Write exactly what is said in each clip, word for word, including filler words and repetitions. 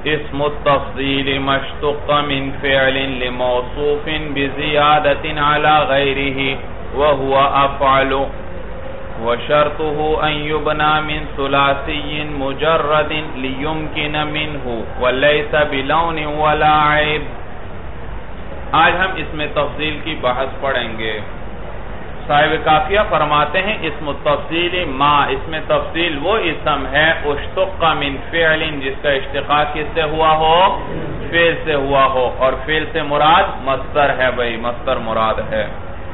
اسم التفضیل مشتق من فعل لموصوف بزیادت على غیره وهو افعل وشرطه ان يبنى من ثلاثی مجرد لیمکن منه وليس بلون ولا عیب. آج ہم اسم تفضیل کی بحث پڑھیں گے. صاحب کافیہ فرماتے ہیں اسم التفضیل ما، اسم تفضیل وہ اسم ہے اشتق من فعل جس کا اشتقاق کس سے ہوا ہو؟ فعل سے ہوا ہو، اور فعل سے مراد مصدر ہے بھائی، مصدر مراد ہے.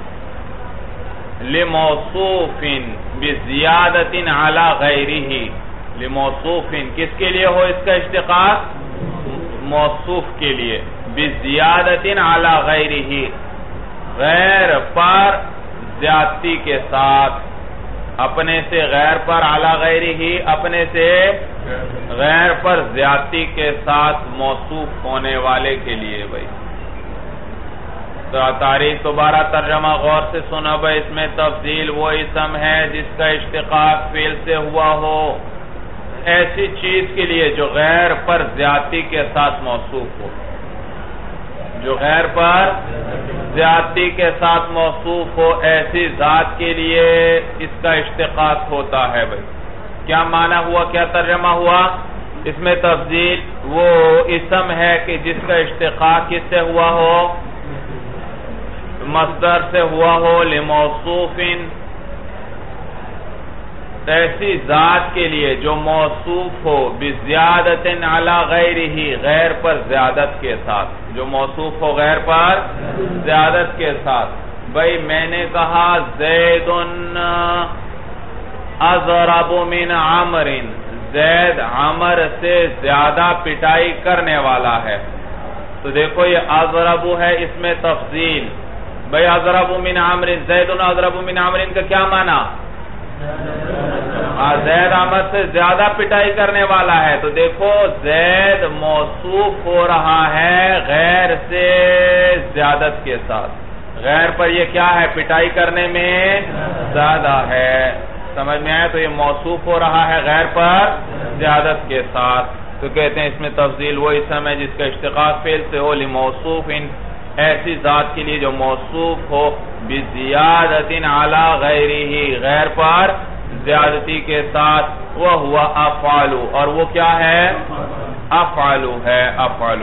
لموصوف بزیادت علی غیرہ، لموصوف کس کے لیے ہو اس کا اشتقاق؟ موصوف کے لیے. بزیادت علی غیرہ، غیر پر زیادتی کے ساتھ، اپنے سے غیر پر علی غیرہ، اپنے سے غیر پر زیادتی کے ساتھ موصوف ہونے والے کے لیے بھائی. تاریخ دوبارہ ترجمہ غور سے سنا بھائی. اس میں تفضیل وہ اسم ہے جس کا اشتقاق فعل سے ہوا ہو ایسی چیز کے لیے جو غیر پر زیادتی کے ساتھ موصوف ہو، جو غیر پر زیادتی کے ساتھ موصوف ہو ایسی ذات کے لیے اس کا اشتقاق ہوتا ہے بھائی. کیا معنی ہوا، کیا ترجمہ ہوا؟ اس میں تفضیل وہ اسم ہے کہ جس کا اشتقاق کس سے ہوا ہو؟ مصدر سے ہوا ہو. لموصوف، ایسی ذات کے لیے جو موصوف ہو بزیادت علی غیرہ، غیر پر زیادت کے ساتھ، جو موصوف ہو غیر پر زیادت کے ساتھ. بھئی میں نے کہا زید اضرب من عمر، زید عمر سے زیادہ پٹائی کرنے والا ہے. تو دیکھو یہ اضرب ہے اس میں تفضیل. بھئی اضرب من عمر، زید اضرب من عمر کا کیا معنی؟ زید عمر سے زیادہ پٹائی کرنے والا ہے. تو دیکھو زید موصوف ہو رہا ہے غیر سے زیادت کے ساتھ، غیر پر یہ کیا ہے؟ پٹائی کرنے میں زیادہ ہے. سمجھ میں آیا؟ تو یہ موصوف ہو رہا ہے غیر پر زیادت کے ساتھ. تو کہتے ہیں اس میں تفضیل وہ اسم ہے جس کا اشتقاق فعل سے ہو. لموصوف، ایسی ذات کے لیے جو موصوف ہو بزیادت علی غیرہ، غیر پر زیادتی کے ساتھ. وہ ہوا افعل، اور وہ کیا ہے؟ افعل ہے. افعل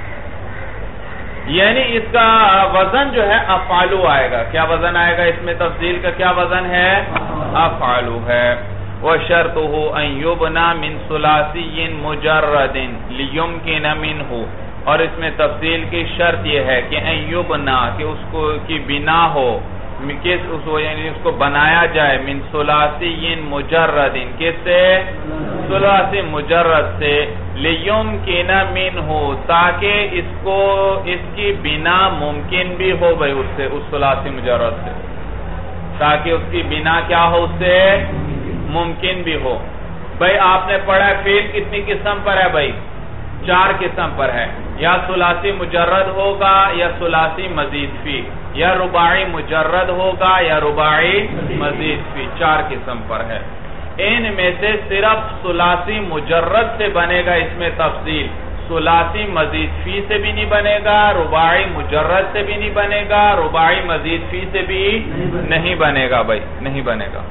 یعنی اس کا وزن جو ہے افعل آئے گا. کیا وزن آئے گا؟ اس میں تفضیل کا کیا وزن ہے؟ افعل ہے. وشرطه ان يبنى من ثلاثی مجرد لیمکن منه، اور اس میں تفضیل کی شرط یہ ہے کہ ان یبنا، کہ اس کو کی بنا ہو، کس اس یعنی اس کو بنایا جائے من ثلاثی مجرد، کس سے؟ ثلاثی مجرد سے. لیمکن منہ، تاکہ اس کو اس کی بنا ممکن بھی ہو بھئی اس سے، اس ثلاثی مجرد سے، تاکہ اس کی بنا کیا ہو؟ اس سے ممکن بھی ہو. بھئی آپ نے پڑھا فعل کتنی قسم پر ہے بھئی؟ چار قسم پر ہے. یا ثلاثی مجرد ہوگا، یا ثلاثی مزید فی، یا رباعی مجرد ہوگا، یا رباعی مزید فی. چار قسم پر ہے. ان میں سے صرف ثلاثی مجرد سے بنے گا اس میں تفضیل. ثلاثی مزید فی سے بھی نہیں بنے گا، رباعی مجرد سے بھی نہیں بنے گا، رباعی مزید فی سے بھی نہیں بنے گا بھائی، نہیں بنے گا.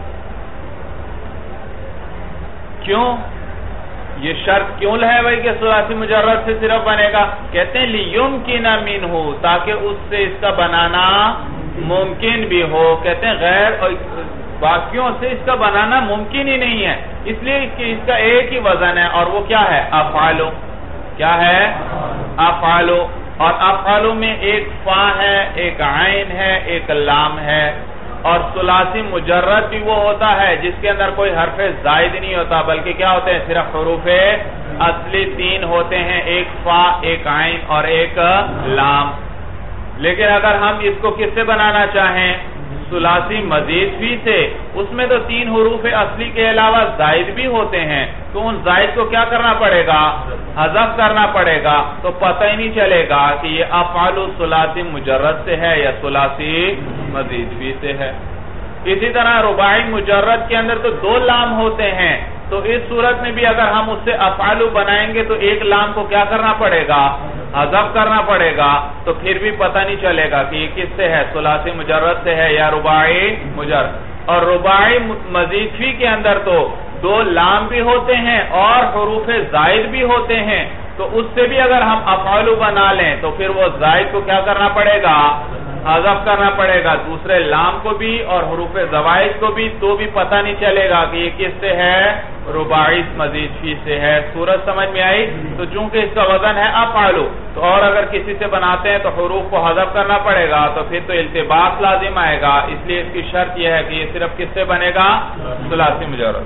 کیوں؟ یہ شرط کیوں ہے بھائی کہ ثلاثی مجرد سے صرف بنے گا؟ کہتے ہیں لیمکن منہ، تاکہ اس سے اس کا بنانا ممکن بھی ہو. کہتے ہیں غیر باقیوں سے اس کا بنانا ممکن ہی نہیں ہے، اس لیے کہ اس کا ایک ہی وزن ہے، اور وہ کیا ہے؟ افعل. کیا ہے؟ افعل. اور افعل میں ایک فا ہے، ایک عین ہے، ایک لام ہے. اور ثلاثی مجرد بھی وہ ہوتا ہے جس کے اندر کوئی حرف زائد نہیں ہوتا، بلکہ کیا ہوتے ہیں؟ صرف حروف اصلی تین ہوتے ہیں، ایک فا، ایک عین اور ایک لام. لیکن اگر ہم اس کو کس سے بنانا چاہیں؟ ثلاثی مزید فی سے، اس میں تو تین حروف اصلی کے علاوہ زائد بھی ہوتے ہیں، تو ان زائد کو کیا کرنا پڑے گا؟ حذف کرنا پڑے گا. تو پتہ ہی نہیں چلے گا کہ یہ افعل ثلاثی مجرد سے ہے یا ثلاثی مزید فی سے ہے. اسی طرح رباعی مجرد کے اندر تو دو لام ہوتے ہیں، تو اس صورت میں بھی اگر ہم اس سے افعالو بنائیں گے تو ایک لام کو کیا کرنا پڑے گا؟ حذف کرنا پڑے گا، تو پھر بھی پتہ نہیں چلے گا کہ یہ کس سے ہے، ثلاثی مجرد سے ہے یا رباعی مجرد. اور رباعی مزید فی کے اندر تو دو لام بھی ہوتے ہیں اور حروف زائد بھی ہوتے ہیں، تو اس سے بھی اگر ہم افعالو بنا لیں تو پھر وہ زائد کو کیا کرنا پڑے گا؟ حذف کرنا پڑے گا، دوسرے لام کو بھی اور حروف زوائد کو بھی، تو بھی پتہ نہیں چلے گا کہ یہ کس سے ہے، رباعی مزید فی سے ہے. صورت سمجھ میں آئی؟ تو چونکہ اس کا وزن ہے افعالو، تو اور اگر کسی سے بناتے ہیں تو حروف کو حذف کرنا پڑے گا، تو پھر تو التباس لازم آئے گا. اس لیے اس کی شرط یہ ہے کہ یہ صرف کس سے بنے گا؟ ثلاثی مجرد.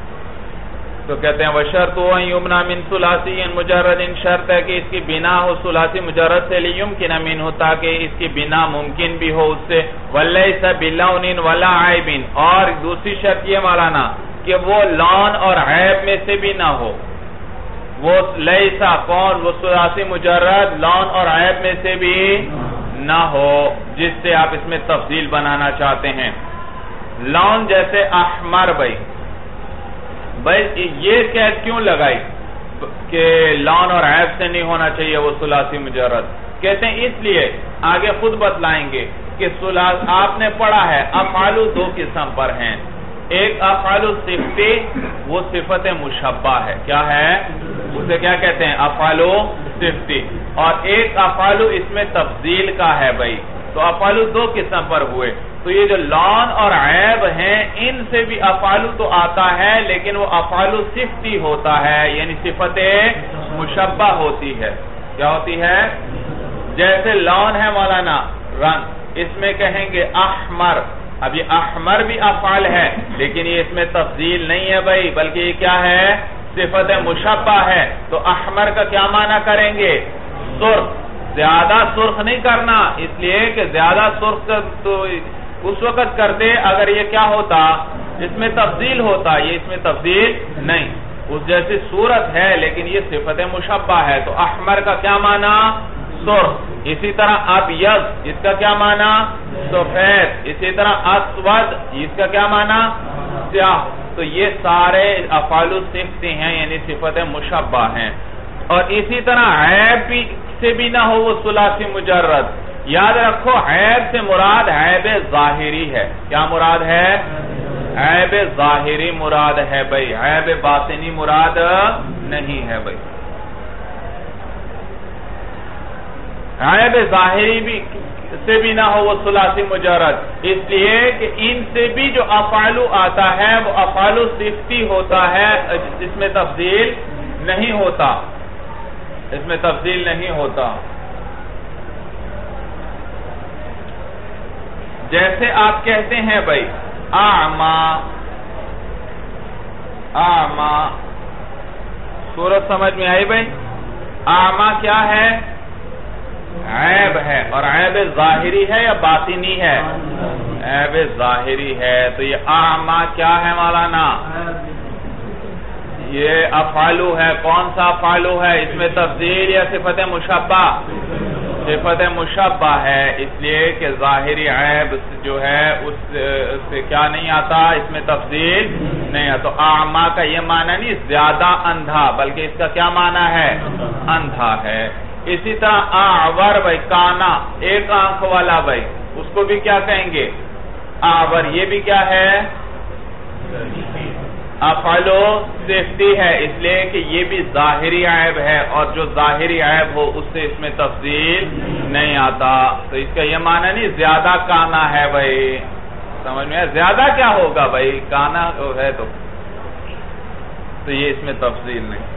تو کہتے ہیں وَشَرْطُ أَنْ يُبْنَى مِنْ ثُلَاثِيٍّ مُجَرَّدٍ، شرط ہے کہ اس کی بنا ہو ثلاثی مجرد سے، لِيُمْكِنَ مِنْهُ، تاکہ اس کی بنا ممکن بھی ہو اس سے، وَلَيْسَ بِلَوْنٍ وَلَا عَيْبٍ، اور دوسری شرط یہ مولانا کہ وہ لون اور عیب میں سے بھی نہ ہو. وہ لیسا کون؟ وہ ثلاثی مجرد لون اور عیب میں سے بھی نہ ہو جس سے آپ اس میں تفضیل بنانا چاہتے ہیں. لون جیسے احمر، بھائی بھائی یہ قید کیوں لگائی کہ لون اور عیب سے نہیں ہونا چاہیے وہ ثلاثی مجرد؟ کہتے ہیں اس لیے آگے خود بتلائیں گے کہ آپ نے پڑھا ہے افعالو دو قسم پر ہیں. ایک افعالو صفتی، وہ صفت مشبہ ہے. کیا ہے؟ اسے کیا کہتے ہیں؟ افعالو صفتی. اور ایک افعالو اس میں تفضیل کا ہے. بھائی تو افعالو دو قسم پر ہوئے. تو یہ جو لون اور عیب ہیں ان سے بھی افعالو تو آتا ہے، لیکن وہ افعالو صفتی ہوتا ہے، یعنی صفت مشبہ ہوتی ہے. کیا ہوتی ہے؟ جیسے لون ہے مولانا رنگ، اس میں کہیں گے احمر. اب یہ احمر بھی افعال ہے لیکن یہ اس میں تفضیل نہیں ہے بھائی، بلکہ یہ کیا ہے؟ صفت مشبہ ہے. تو احمر کا کیا معنی کریں گے؟ سرخ. زیادہ سرخ نہیں کرنا، اس لیے کہ زیادہ سرخ تو اس وقت کرتے اگر یہ کیا ہوتا؟ اس میں تفضیل ہوتا. یہ اس میں تفضیل نہیں، اس جیسی صورت ہے لیکن یہ صفت مشبہ ہے. تو احمر کا کیا معنی؟ سرخ. اسی طرح ابیض، اس کا کیا معنی؟ سفید. اسی طرح اسود، اس کا کیا معنی؟ سیاہ. تو یہ سارے افعالو صفتی ہیں، یعنی صفت مشبہ ہیں. اور اسی طرح عیب سے بھی نہ ہو وہ ثلاثی مجرد. یاد رکھو عیب سے مراد عیب ظاہری ہے. کیا مراد ہے؟ عیب ظاہری مراد ہے بھائی، عیب باطنی مراد نہیں ہے بھائی. عیب ظاہری بھی سے بھی نہ ہو وہ ثلاثی مجرد، اس لیے کہ ان سے بھی جو افعالو آتا ہے وہ افعالو صفتی ہوتا ہے، اس میں تفضیل نہیں ہوتا، اس میں تفضیل نہیں ہوتا. جیسے آپ کہتے ہیں بھائی اعما، اعما صورت سمجھ میں آئی بھائی؟ اعما کیا ہے؟ عیب ہے. اور عیب ظاہری ہے یا باطنی ہے؟ عیب ظاہری ہے. تو یہ اعما کیا ہے مولانا؟ یہ افعالو ہے. کون سا افعالو ہے؟ اس میں تفضیل یا صفت مشبہ؟ صفت مشبہ ہے، اس لیے کہ ظاہری عیب جو ہے اس سے کیا نہیں آتا؟ اس میں تفضیل نہیں آتا. تو اعما کا یہ معنی نہیں زیادہ اندھا، بلکہ اس کا کیا معنی ہے؟ اندھا ہے. اسی طرح اعور، بھائی کانا ایک آنکھ والا، بھائی اس کو بھی کیا کہیں گے؟ اعور. یہ بھی کیا ہے؟ افعالو صفتی ہے، اس لیے کہ یہ بھی ظاہری عیب ہے، اور جو ظاہری عیب ہو اس سے اس میں تفضیل نہیں آتا. تو اس کا یہ معنی نہیں زیادہ کانا ہے بھائی. سمجھ میں؟ زیادہ کیا ہوگا بھائی؟ کانا ہے تو تو یہ اس میں تفضیل نہیں.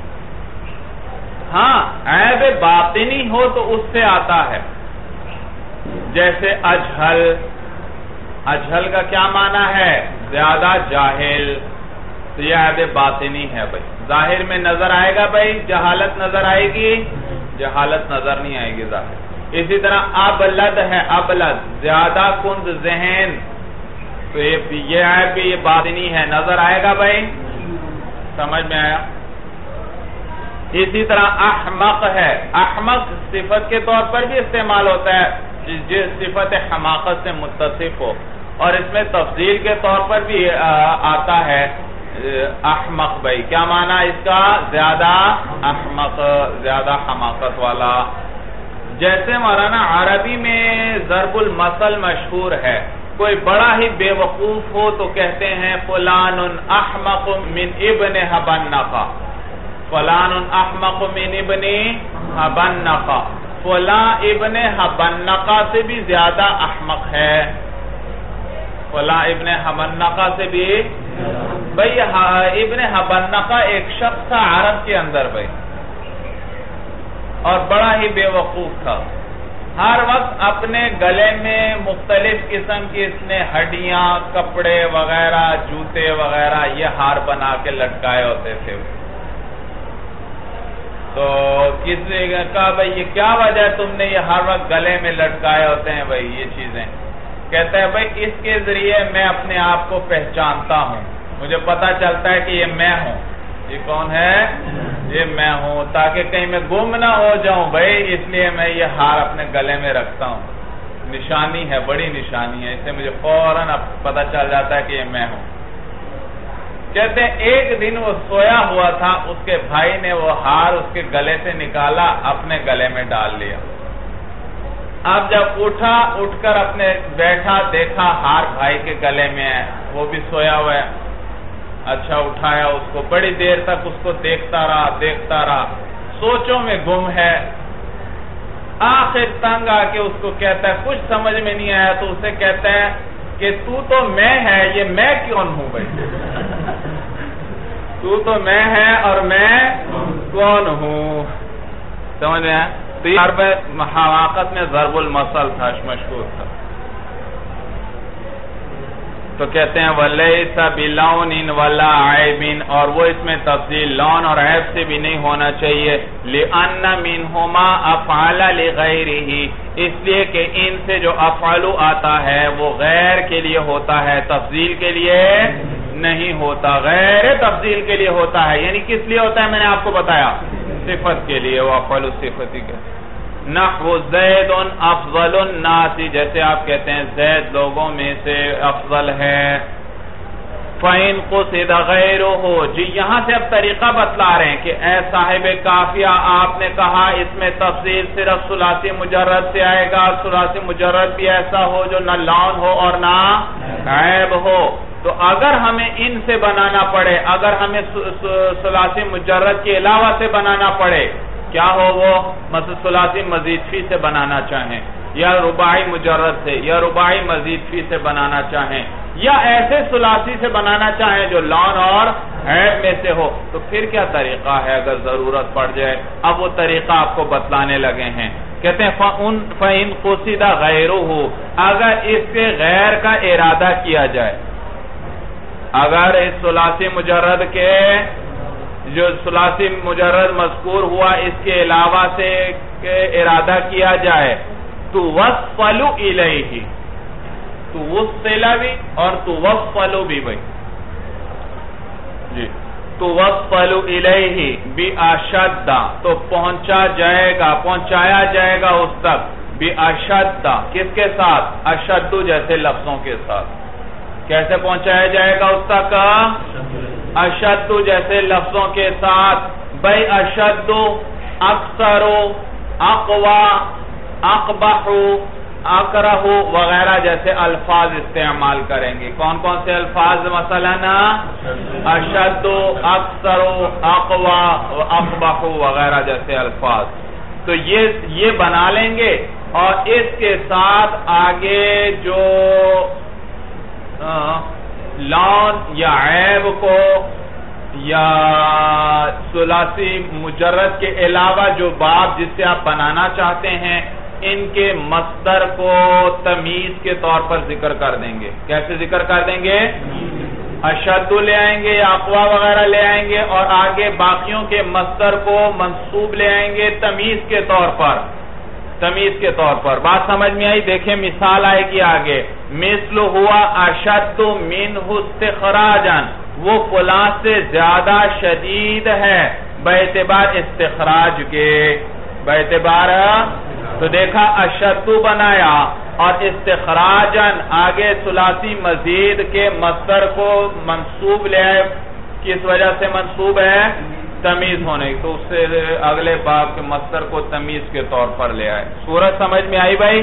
ہاں عیب باطنی ہو تو اس سے آتا ہے. جیسے اجہل، اجہل کا کیا معنی ہے؟ زیادہ جاہل. تو یہ عیب باطنی ہے بھائی. ظاہر میں نظر آئے گا بھائی؟ جہالت نظر آئے گی؟ جہالت نظر نہیں آئے گی ظاہر. اسی طرح ابلد ہے، ابلد زیادہ کند ذہن. تو یہ عیب بھی یہ باطنی ہے، نظر آئے گا بھائی؟ سمجھ میں آیا؟ اسی طرح احمق ہے. احمق صفت کے طور پر بھی استعمال ہوتا ہے جس صفت حماقت سے متصف ہو، اور اس میں تفضیل کے طور پر بھی آتا ہے. احمق بھائی، کیا معنی اس کا؟ زیادہ احمق، زیادہ حماقت والا. جیسے مولانا عربی میں ضرب المثل مشہور ہے، کوئی بڑا ہی بے وقوف ہو تو کہتے ہیں فلان احمق من ابن حبنقہ، فلان احمق من ابن حبنقہ، فلاں ابن حبنقہ سے بھی زیادہ احمق ہے، فلاں ابن حبنقہ سے بھی. بھئی ابن حبنقہ ایک شخص تھا عرب کے اندر بھئی، اور بڑا ہی بے وقوف تھا. ہر وقت اپنے گلے میں مختلف قسم کی اس نے ہڈیاں، کپڑے وغیرہ، جوتے وغیرہ یہ ہار بنا کے لٹکائے ہوتے تھے. تو کسی نے کہا بھئی یہ کیا وجہ ہے تم نے یہ ہر وقت گلے میں لٹکائے ہوتے ہیں بھئی یہ چیزیں؟ کہتا ہے بھئی اس کے ذریعے میں اپنے آپ کو پہچانتا ہوں، مجھے پتا چلتا ہے کہ یہ میں ہوں. یہ کون ہے؟ یہ میں ہوں، تاکہ کہیں میں گم نہ ہو جاؤں بھئی، اس لیے میں یہ ہار اپنے گلے میں رکھتا ہوں. نشانی ہے، بڑی نشانی ہے، اس سے مجھے فوراً پتا چل جاتا ہے کہ یہ میں ہوں. کہتے ہیں ایک دن وہ سویا ہوا تھا، اس کے بھائی نے وہ ہار اس کے گلے سے نکالا، اپنے گلے میں ڈال لیا. اب جب اٹھا، اٹھ کر اپنے بیٹھا، دیکھا ہار بھائی کے گلے میں ہے، وہ بھی سویا ہوا ہے. اچھا اٹھایا اس کو، بڑی دیر تک اس کو دیکھتا رہا دیکھتا رہا سوچوں میں گم ہے. آخر تنگ آ کے اس کو کہتا ہے، کچھ سمجھ میں نہیں آیا تو اسے کہتا ہے کہ تو تو میں ہے، یہ میں کون ہوں بھائی؟ تو تو میں ہے اور میں کون ہوں؟ سمجھ میں آیا؟ تو یہ حرف حماقت میں ضرب المثل تھا، مشہور تھا. تو کہتے ہیں وَلَيْسَ بِلَوْنٍ وَلَا عَيْبٍ، اور وہ اس میں تفضیل لون اور عیب سے بھی نہیں ہونا چاہیے. لِأَنَّ مِنْهُمَا أَفْعَلَ لِغَيْرِهِ، اس لیے کہ ان سے جو افعلو آتا ہے وہ غیر کے لیے ہوتا ہے، تفضیل کے لیے نہیں ہوتا، غیر تفضیل کے لیے ہوتا ہے. یعنی کس لیے ہوتا ہے میں نے آپ کو بتایا، صفت کے لیے، وہ افعلو صفتی کے. نحو زید افضل الناس، جیسے آپ کہتے ہیں زید لوگوں میں سے افضل ہے. فَإِن قُصِدَ غَيْرُهُ، جی یہاں سے اب طریقہ بتلا رہے ہیں کہ اے صاحب کافیہ، آپ نے کہا اس میں تفضیل صرف ثلاثی مجرد سے آئے گا، ثلاثی مجرد بھی ایسا ہو جو نہ لون ہو اور نہ عیب ہو. تو اگر ہمیں ان سے بنانا پڑے، اگر ہمیں ثلاثی مجرد کے علاوہ سے بنانا پڑے، کیا ہو وہ؟ مثلا ثلاثی مزید فی سے بنانا چاہیں، یا رباعی مجرد سے، یا رباعی مزید فی سے بنانا چاہیں، یا ایسے ثلاثی سے بنانا چاہیں جو لون اور عیب میں سے ہو، تو پھر کیا طریقہ ہے اگر ضرورت پڑ جائے؟ اب وہ طریقہ آپ کو بتلانے لگے ہیں. کہتے ہیں فَإِن قُصِدَ غَيْرُهُ، اگر اس سے غیر کا ارادہ کیا جائے، اگر اس ثلاثی مجرد کے جو ثلاثی مجرد مذکور ہوا اس کے علاوہ سے ارادہ کیا جائے، تو وَصَّلُ إِلَيْهِ، تو وصل بھی اور تو وصل بھی بھئی جی تو وصل إِلَيْهِ بِأَشَدَّ، تو پہنچا جائے گا، پہنچایا جائے گا اس تک، بِأَشَدَّ، کس کے ساتھ؟ اشد جیسے لفظوں کے ساتھ. کیسے پہنچایا جائے گا اس تک؟ اشد جیسے لفظوں کے ساتھ. بھئی اشد، اکثر، اقوا، اقبح، اکرہ وغیرہ جیسے الفاظ استعمال کریں گے. کون کون سے الفاظ؟ مثلا اشد، اکثر، اقوا، اقبح وغیرہ جیسے الفاظ. تو یہ یہ بنا لیں گے، اور اس کے ساتھ آگے جو لون یا عیب کو یا ثلاثی مجرد کے علاوہ جو باب جس سے آپ بنانا چاہتے ہیں، ان کے مصدر کو تمیز کے طور پر ذکر کر دیں گے. کیسے ذکر کر دیں گے؟ اشد لے آئیں گے یا اقوا وغیرہ لے آئیں گے، اور آگے باقیوں کے مصدر کو منصوب لے آئیں گے تمیز کے طور پر، تمیز کے طور پر. بات سمجھ میں آئی؟ دیکھیں مثال آئے گی آگے. مثل ہوا اشد منہ استخراجا، وہ فلاں سے زیادہ شدید ہے باعتبار استخراج کے، باعتبار. تو دیکھا اشد بنایا اور استخراجا آگے ثلاثی مزید کے مصدر کو منصوب لے آئے کس وجہ سے منصوب ہے؟ تمیز ہونے کی، تو اس سے اگلے باب کے مصدر کو تمیز کے طور پر لے آئے. صورت سمجھ میں آئی بھائی؟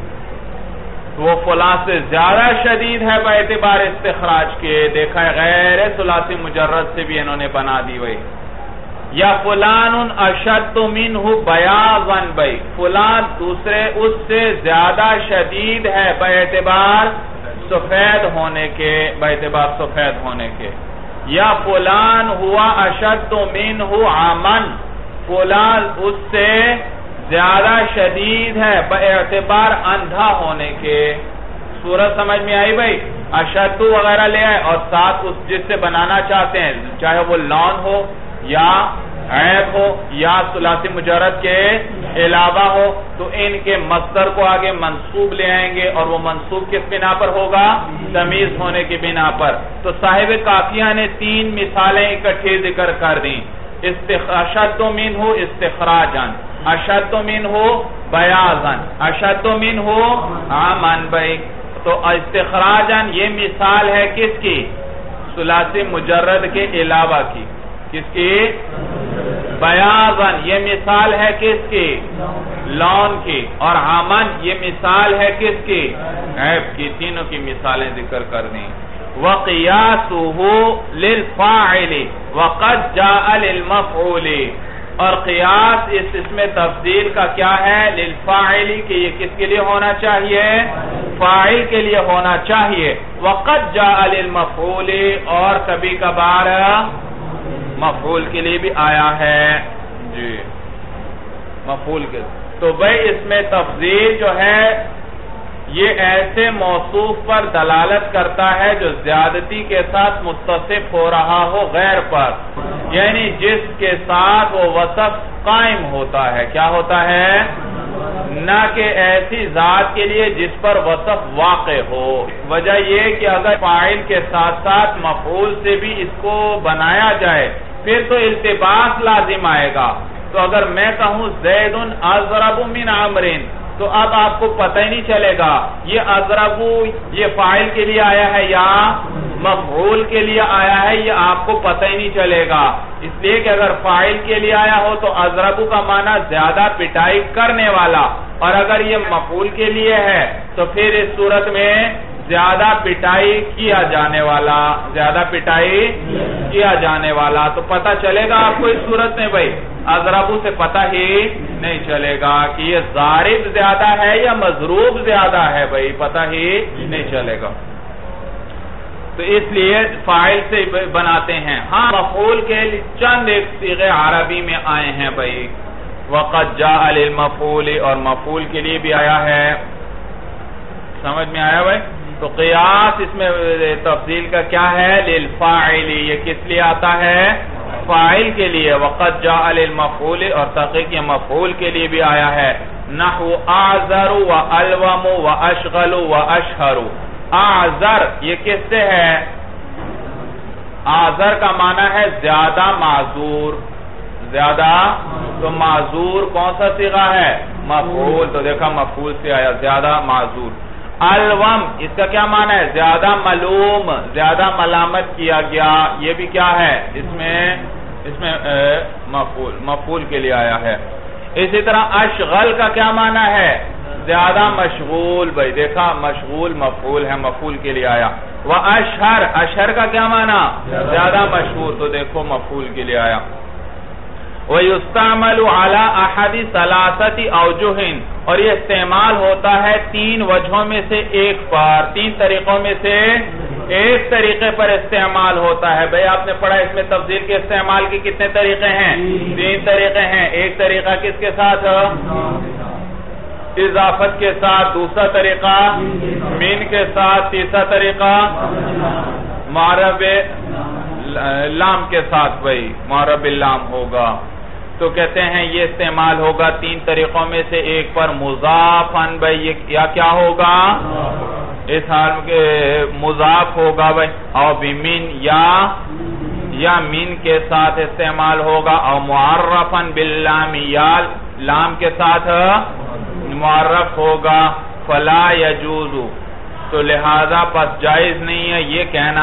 وہ فلاں سے زیادہ شدید ہے باعتبار استخراج کے، دیکھا ہے غیر ثلاثی مجرد سے بھی انہوں نے بنا دی بھائی. یا فلان اشد منہ بیاضا بھائی، فلان دوسرے اس سے زیادہ شدید ہے باعتبار سفید ہونے کے، باعتبار سفید ہونے کے. یا فلان ہوا اشد منہ عامن، فلان اس سے زیادہ شدید ہے باعتبار اندھا ہونے کے. صورت سمجھ میں آئی بھائی؟ اشد وغیرہ لے آئے اور ساتھ اس جس سے بنانا چاہتے ہیں، چاہے وہ لون ہو یا عیب ہو یا ثلاثی مجرد کے علاوہ ہو، تو ان کے مصدر کو آگے منصوب لے آئیں گے، اور وہ منصوب کس بنا پر ہوگا؟ تمیز ہونے کی بنا پر. تو صاحب کافیہ نے تین مثالیں اکٹھے ذکر کر دیں. اشد منہ استخراجا، اشد منہ بیاضا، اشد منہ عامن بھائی. تو استخراجا یہ مثال ہے کس کی؟ ثلاثی مجرد کے علاوہ کی. کس کی؟ بیاضا یہ مثال ہے کس کی؟ لون کی. اور عامن یہ مثال ہے کس کی؟ عیب کی. تینوں کی مثالیں ذکر کر دیں. وَقِيَاسُهُ لِلْفَاعِلِ وَقَدْ جَاءَ لِلْمَفْعُولِ، اور قیاس اس اسم تفضیل کا کیا ہے؟ للفاعل، کہ یہ کس کے لیے ہونا چاہیے؟ فاعل کے لیے ہونا چاہیے. وَقَدْ جَاءَ لِلْمَفْعُولِ، اور کبھی کبھار مفعول کے لیے بھی آیا ہے. جی مفعول کے. تو بھئی اس میں تفضیل جو ہے یہ ایسے موصوف پر دلالت کرتا ہے جو زیادتی کے ساتھ متصف ہو رہا ہو غیر پر، یعنی جس کے ساتھ وہ وصف قائم ہوتا ہے. کیا ہوتا ہے؟ نہ کہ ایسی ذات کے لیے جس پر وصف واقع ہو. وجہ یہ کہ اگر فاعل کے ساتھ ساتھ مفعول سے بھی اس کو بنایا جائے پھر تو التباس لازم آئے گا. تو اگر میں کہوں زید اضرب من عمر، تو اب آپ کو پتہ ہی نہیں چلے گا یہ اضرب یہ فاعل کے لیے آیا ہے یا مفعول کے لیے آیا ہے، یہ آپ کو پتہ ہی نہیں چلے گا. اس لیے کہ اگر فاعل کے لیے آیا ہو تو اضرب کا معنی زیادہ پٹائی کرنے والا، اور اگر یہ مفعول کے لیے ہے تو پھر اس صورت میں زیادہ پٹائی کیا جانے والا، زیادہ پٹائی کیا جانے والا. تو پتہ چلے گا آپ کو اس صورت میں بھائی اضرب سے پتہ ہی نہیں چلے گا کہ یہ ضارب زیادہ ہے یا مضروب زیادہ ہے، بھائی پتہ ہی نہیں چلے گا. تو اس لیے فاعل سے بناتے ہیں. ہاں مفعول کے چند ایک صیغے عربی میں آئے ہیں بھائی. وَقَدْ جَاءَ لِلْمَفْعُولِ، اور مفعول کے لیے بھی آیا ہے. سمجھ میں آیا بھائی؟ تو قیاس اس میں تفضیل کا کیا ہے؟ للفاعل، یہ کس لیے آتا ہے؟ فاعل کے لیے. وَقَدْ جَاءَ لِلْمَفْعُولِ، اور تحقیق یہ مفعول کے لیے بھی آیا ہے. نحو اعذر وَأَلْوَمُ وَأَشْغَلُ وَأَشْهَرُ. اعذر یہ کس سے ہے؟ اعذر کا معنی ہے زیادہ معذور. زیادہ، تو معذور کون سا صیغہ ہے؟ مفعول. تو دیکھا مفعول سے آیا زیادہ معذور. الوم اس کا کیا معنی ہے؟ زیادہ ملوم، زیادہ ملامت کیا گیا. یہ بھی کیا ہے؟ اس میں اس میں مفعول مفعول کے لیے آیا ہے. اسی طرح اشغل کا کیا معنی ہے؟ زیادہ مشغول. بھائی دیکھا مشغول مفعول ہے، مفعول کے لیے آیا. واشہر، اشہر کا کیا معنی؟ زیادہ مشہور. تو دیکھو مفعول کے لیے آیا. وَيُسْتَعْمَلُ عَلَىٰ أَحَدِ ثَلَاثَةِ أَوْجُهٍ، اور یہ استعمال ہوتا ہے تین وجہوں میں سے ایک پر، تین طریقوں میں سے ایک طریقے پر استعمال ہوتا ہے. بھئی آپ نے پڑھا اس میں تفضیل کے استعمال کے کتنے طریقے ہیں؟ تین طریقے ہیں. ایک طریقہ کس کے ساتھ؟ اضافت کے ساتھ. دوسرا طریقہ من کے ساتھ. تیسرا طریقہ معرب لام کے ساتھ. بھئی معرب لام ہوگا. تو کہتے ہیں یہ استعمال ہوگا تین طریقوں میں سے ایک پر. مضافن، بھئی یا کیا ہوگا؟ اس حال میں مضاف ہوگا بھئی. او بمن، یا یا من کے ساتھ استعمال ہوگا. او معرفن باللام، یا لام کے ساتھ معرف ہوگا. فلا یجوز، تو لہذا پس جائز نہیں ہے یہ کہنا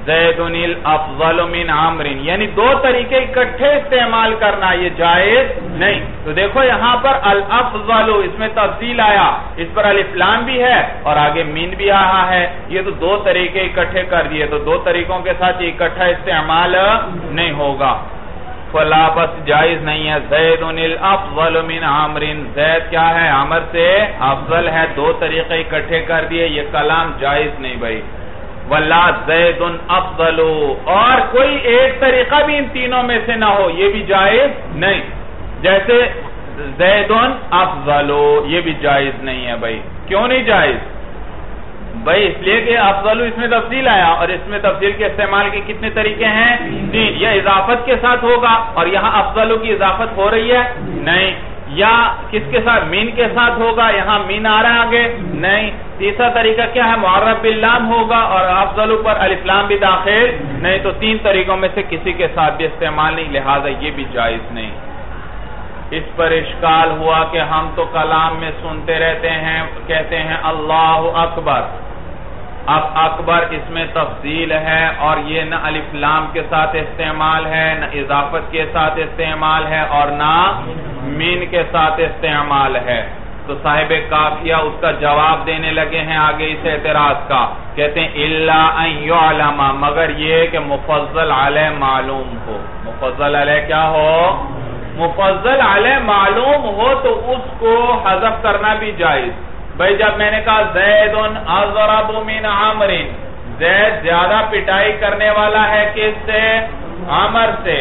زیدن الافضل من عمر، یعنی دو طریقے اکٹھے استعمال کرنا یہ جائز نہیں. تو دیکھو یہاں پر الافضل اس میں تفصیل آیا، اس پر الف لام بھی ہے اور آگے مین بھی آیا ہے، یہ تو دو طریقے اکٹھے کر دیے، تو دو طریقوں کے ساتھ یہ اکٹھا استعمال نہیں ہوگا. فلا بس جائز نہیں ہے. زیدن الافضل من عمر، زید کیا ہے؟ عمر سے افضل ہے، دو طریقے اکٹھے کر دیے، یہ کلام جائز نہیں بھائی. ولا زید افضل، اور کوئی ایک طریقہ بھی ان تینوں میں سے نہ ہو یہ بھی جائز نہیں. جیسے زید افضل، یہ بھی جائز نہیں ہے بھائی. کیوں نہیں جائز بھائی؟ اس لیے کہ افضل اس میں تفصیل آیا، اور اس میں تفصیل کے استعمال کے کتنے طریقے ہیں؟ تین. یہ اضافت کے ساتھ ہوگا، اور یہاں افضل کی اضافت ہو رہی ہے نہیں. یا کس کے ساتھ؟ مین کے ساتھ ہوگا، یہاں مین آ رہا ہے آگے نہیں. تیسرا طریقہ کیا ہے؟ معرب باللام ہوگا، اور افضل پر الف لام بھی داخل نہیں. تو تین طریقوں میں سے کسی کے ساتھ بھی استعمال نہیں، لہذا یہ بھی جائز نہیں. اس پر اشکال ہوا کہ ہم تو کلام میں سنتے رہتے ہیں، کہتے ہیں اللہ اکبر. اب اکبر اس میں تفضیل ہے، اور یہ نہ الف لام کے ساتھ استعمال ہے، نہ اضافت کے ساتھ استعمال ہے، اور نہ مین کے ساتھ استعمال ہے. تو صاحب کافیہ اس کا جواب دینے لگے ہیں آگے اس اعتراض کا. کہتے ہیں الا ان یعلم، مگر یہ کہ مفضل علیہ معلوم ہو. مفضل علیہ کیا ہو؟ مفضل علیہ معلوم ہو تو اس کو حذف کرنا بھی جائز. بھئی جب میں نے کہا زید اضرب من عمر، زید زیادہ پٹائی کرنے والا ہے کس سے؟ عمر سے،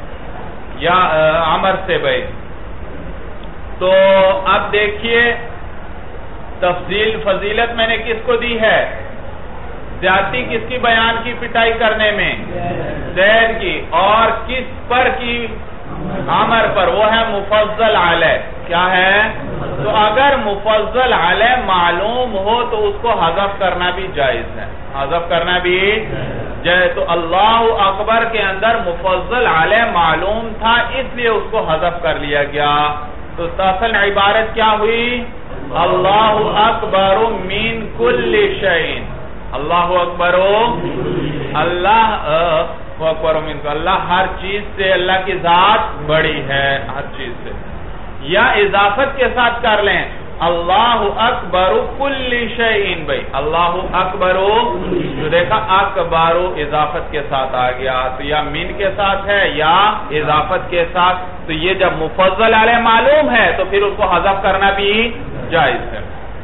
یا عمر سے بھئی. تو اب دیکھیے تفضیل فضیلت میں نے کس کو دی ہے؟ زیادتی کس کی بیان کی پٹائی کرنے میں؟ زید کی. اور کس پر کی؟ عمر پر. وہ ہے مفضل علیہ. کیا ہے؟ تو اگر مفضل علیہ معلوم ہو تو اس کو حذف کرنا بھی جائز ہے. حذف کرنا بھی جائز. تو اللہ اکبر کے اندر مفضل علیہ معلوم تھا، اس لیے اس کو حذف کر لیا گیا. تو اصل عبارت کیا ہوئی؟ اللہ اکبر من کل شیء. اللہ اکبر، اللہ اکبر من کل، اللہ ہر چیز سے، اللہ کی ذات بڑی ہے ہر چیز سے. یا اضافت کے ساتھ کر لیں اللہ اکبر کل شیء. بھئی اللہ اکبر، جو دیکھا اکبر اضافت کے ساتھ آ گیا، تو یا من کے ساتھ ہے یا اضافت کے ساتھ. تو یہ جب مفضل علیہ معلوم ہے تو پھر اس کو حذف کرنا بھی جائز ہے.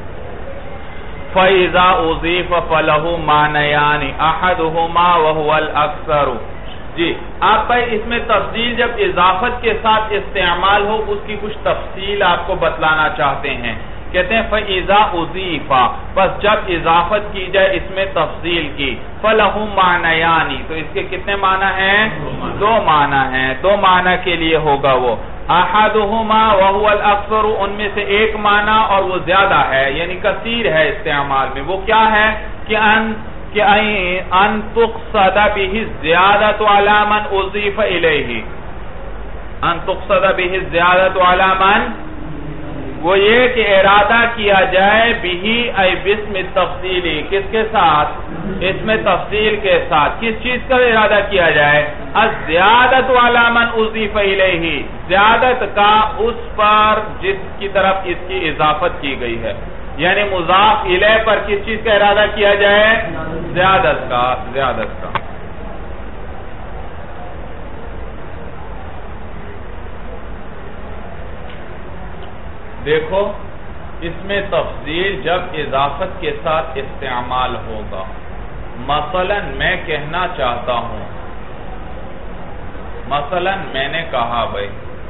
فَإِذَا أُضِيفَ فَلَهُ مَعْنَيَانِ أَحَدُهُمَا وَهُوَ الْأَكْثَرُ. جی آپ بھائی اس میں تفصیل جب اضافت کے ساتھ استعمال ہو اس کی کچھ تفصیل آپ کو بتلانا چاہتے ہیں. کہتے ہیں فَإِذَا أُضِيفَ، بس جب اضافت کی جائے اس میں تفصیل کی، فَلَهُ مَعْنَيَانِ، تو اس کے کتنے معنی ہیں؟ دو معنی ہیں. دو معنی کے لیے ہوگا وہ. احدہما وهو الاکثر، ان میں سے ایک معنی اور وہ زیادہ ہے، یعنی کثیر ہے استعمال میں. وہ کیا ہے؟ کہ ان کہ ان تقصد به الزیادۃ علی من اضیف الیہ. ان تقصد به الزیادۃ علی من، وہ یہ کہ ارادہ کیا جائے بھی ای بسم التفصیلی، کس کے ساتھ؟ اسم تفصیل کے ساتھ. کس چیز کا ارادہ کیا جائے؟ الزیادت علی من اضیف الیہ، زیادت کا اس پر جس کی طرف اس کی اضافت کی گئی ہے. یعنی مضاف الیہ پر کس چیز کا ارادہ کیا جائے؟ زیادت کا. زیادت کا دیکھو اس میں تفضیل جب اضافت کے ساتھ استعمال ہوگا. مثلا میں کہنا چاہتا ہوں، مثلا میں نے کہا بھائی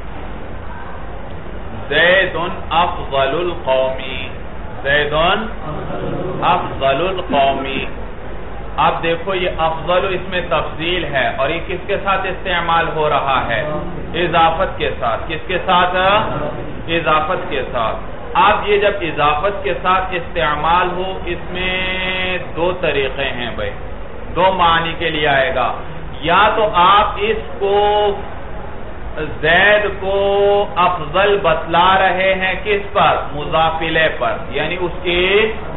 زید افضل القومی، زید افضل القومی. اب دیکھو یہ افضل اس میں تفضیل ہے، اور یہ کس کے ساتھ استعمال ہو رہا ہے؟ اضافت کے ساتھ. کس کے ساتھ؟ اضافت کے ساتھ. اب یہ جب اضافت کے ساتھ استعمال ہو اس میں دو طریقے ہیں بھائی، دو معنی کے لیے آئے گا. یا تو آپ اس کو زید کو افضل بتلا رہے ہیں کس پر؟ مضاف الیہ پر، یعنی اس کی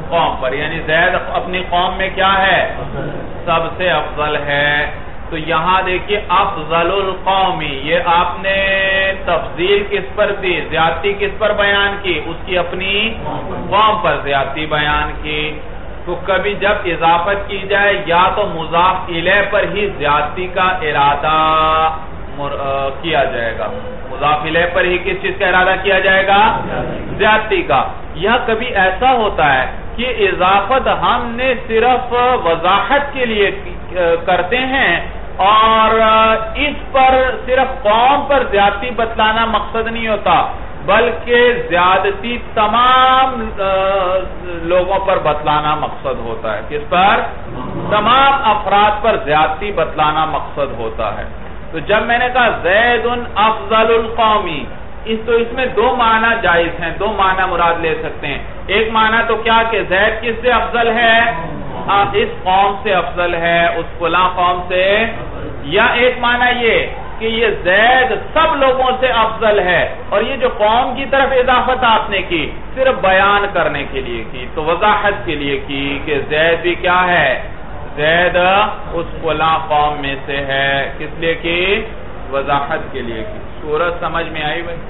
قوم پر، یعنی زید اپنی قوم میں کیا ہے؟ سب سے افضل ہے۔ تو یہاں دیکھیے افضل القومی، یہ آپ نے تفضیل کس پر دی؟ زیادتی کس پر بیان کی؟ اس کی اپنی قوم پر زیادتی بیان کی۔ تو کبھی جب اضافت کی جائے یا تو مضاف الیہ پر ہی زیادتی کا ارادہ کیا جائے گا، مضاف الیہ پر ہی کس چیز کا ارادہ کیا جائے گا؟ زیادتی کا۔ یا کبھی ایسا ہوتا ہے کہ اضافت ہم نے صرف وضاحت کے لیے کرتے ہیں اور اس پر صرف قوم پر زیادتی بتلانا مقصد نہیں ہوتا، بلکہ زیادتی تمام لوگوں پر بتلانا مقصد ہوتا ہے۔ کس پر؟ تمام افراد پر زیادتی بتلانا مقصد ہوتا ہے۔ تو جب میں نے کہا زید افضل القومی، اس تو اس میں دو معنی جائز ہیں، دو معنی مراد لے سکتے ہیں۔ ایک معنی تو کیا کہ زید کس سے افضل ہے؟ اس قوم سے افضل ہے، اس فلاں قوم سے۔ یا ایک معنی یہ کہ یہ زید سب لوگوں سے افضل ہے، اور یہ جو قوم کی طرف اضافت آپ نے کی صرف بیان کرنے کے لیے کی، تو وضاحت کے لیے کی کہ زید بھی کیا ہے؟ زید اس فلاں قوم میں سے ہے۔ کس لیے کی؟ وضاحت کے لیے کی۔ صورت سمجھ میں آئی بھائی؟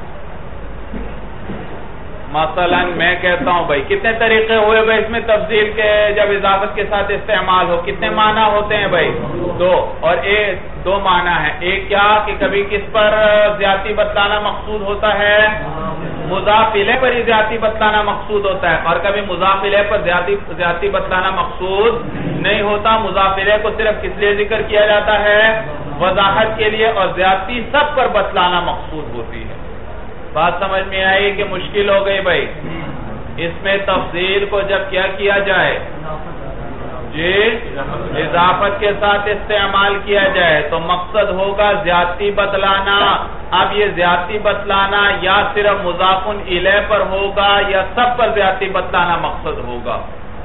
مثلا میں کہتا ہوں بھائی کتنے طریقے ہوئے بھائی اس میں تفضیل کے جب اضافت کے ساتھ استعمال ہو، کتنے معنی ہوتے ہیں بھائی؟ دو، اور ایک دو معنی ہے۔ ایک کیا کہ کبھی کس پر زیادتی بتلانا مقصود ہوتا ہے؟ مضاف الیہ پر ہی زیادتی بتلانا مقصود ہوتا ہے، اور کبھی مضاف الیہ پر زیادتی بتلانا مقصود نہیں ہوتا۔ مضاف الیہ کو صرف کس لیے ذکر کیا جاتا ہے؟ وضاحت کے لیے، اور زیادتی سب پر بتلانا مقصود ہوتی ہے۔ بات سمجھ میں آئی کہ مشکل ہو گئی بھائی؟ اس میں تفضیل کو جب کیا کیا جائے جی اضافت کے ساتھ استعمال کیا جائے تو مقصد ہوگا زیادتی بتلانا۔ اب یہ زیادتی بتلانا یا صرف مضاف الیہ پر ہوگا یا سب پر زیادتی بتلانا مقصد ہوگا۔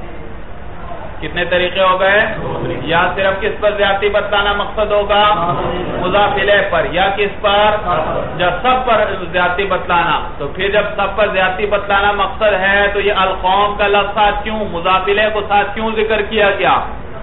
کتنے طریقے ہو گئے؟ یا صرف کس پر زیادتی بتلانا مقصد ہوگا؟ مضاف الیہ پر، یا کس پر؟ جب سب پر زیادتی بتلانا۔ تو پھر جب سب پر زیادتی بتلانا مقصد ہے تو یہ القوم کا لفظ ساتھ کیوں، مضاف الیہ کو ساتھ کیوں ذکر کیا گیا؟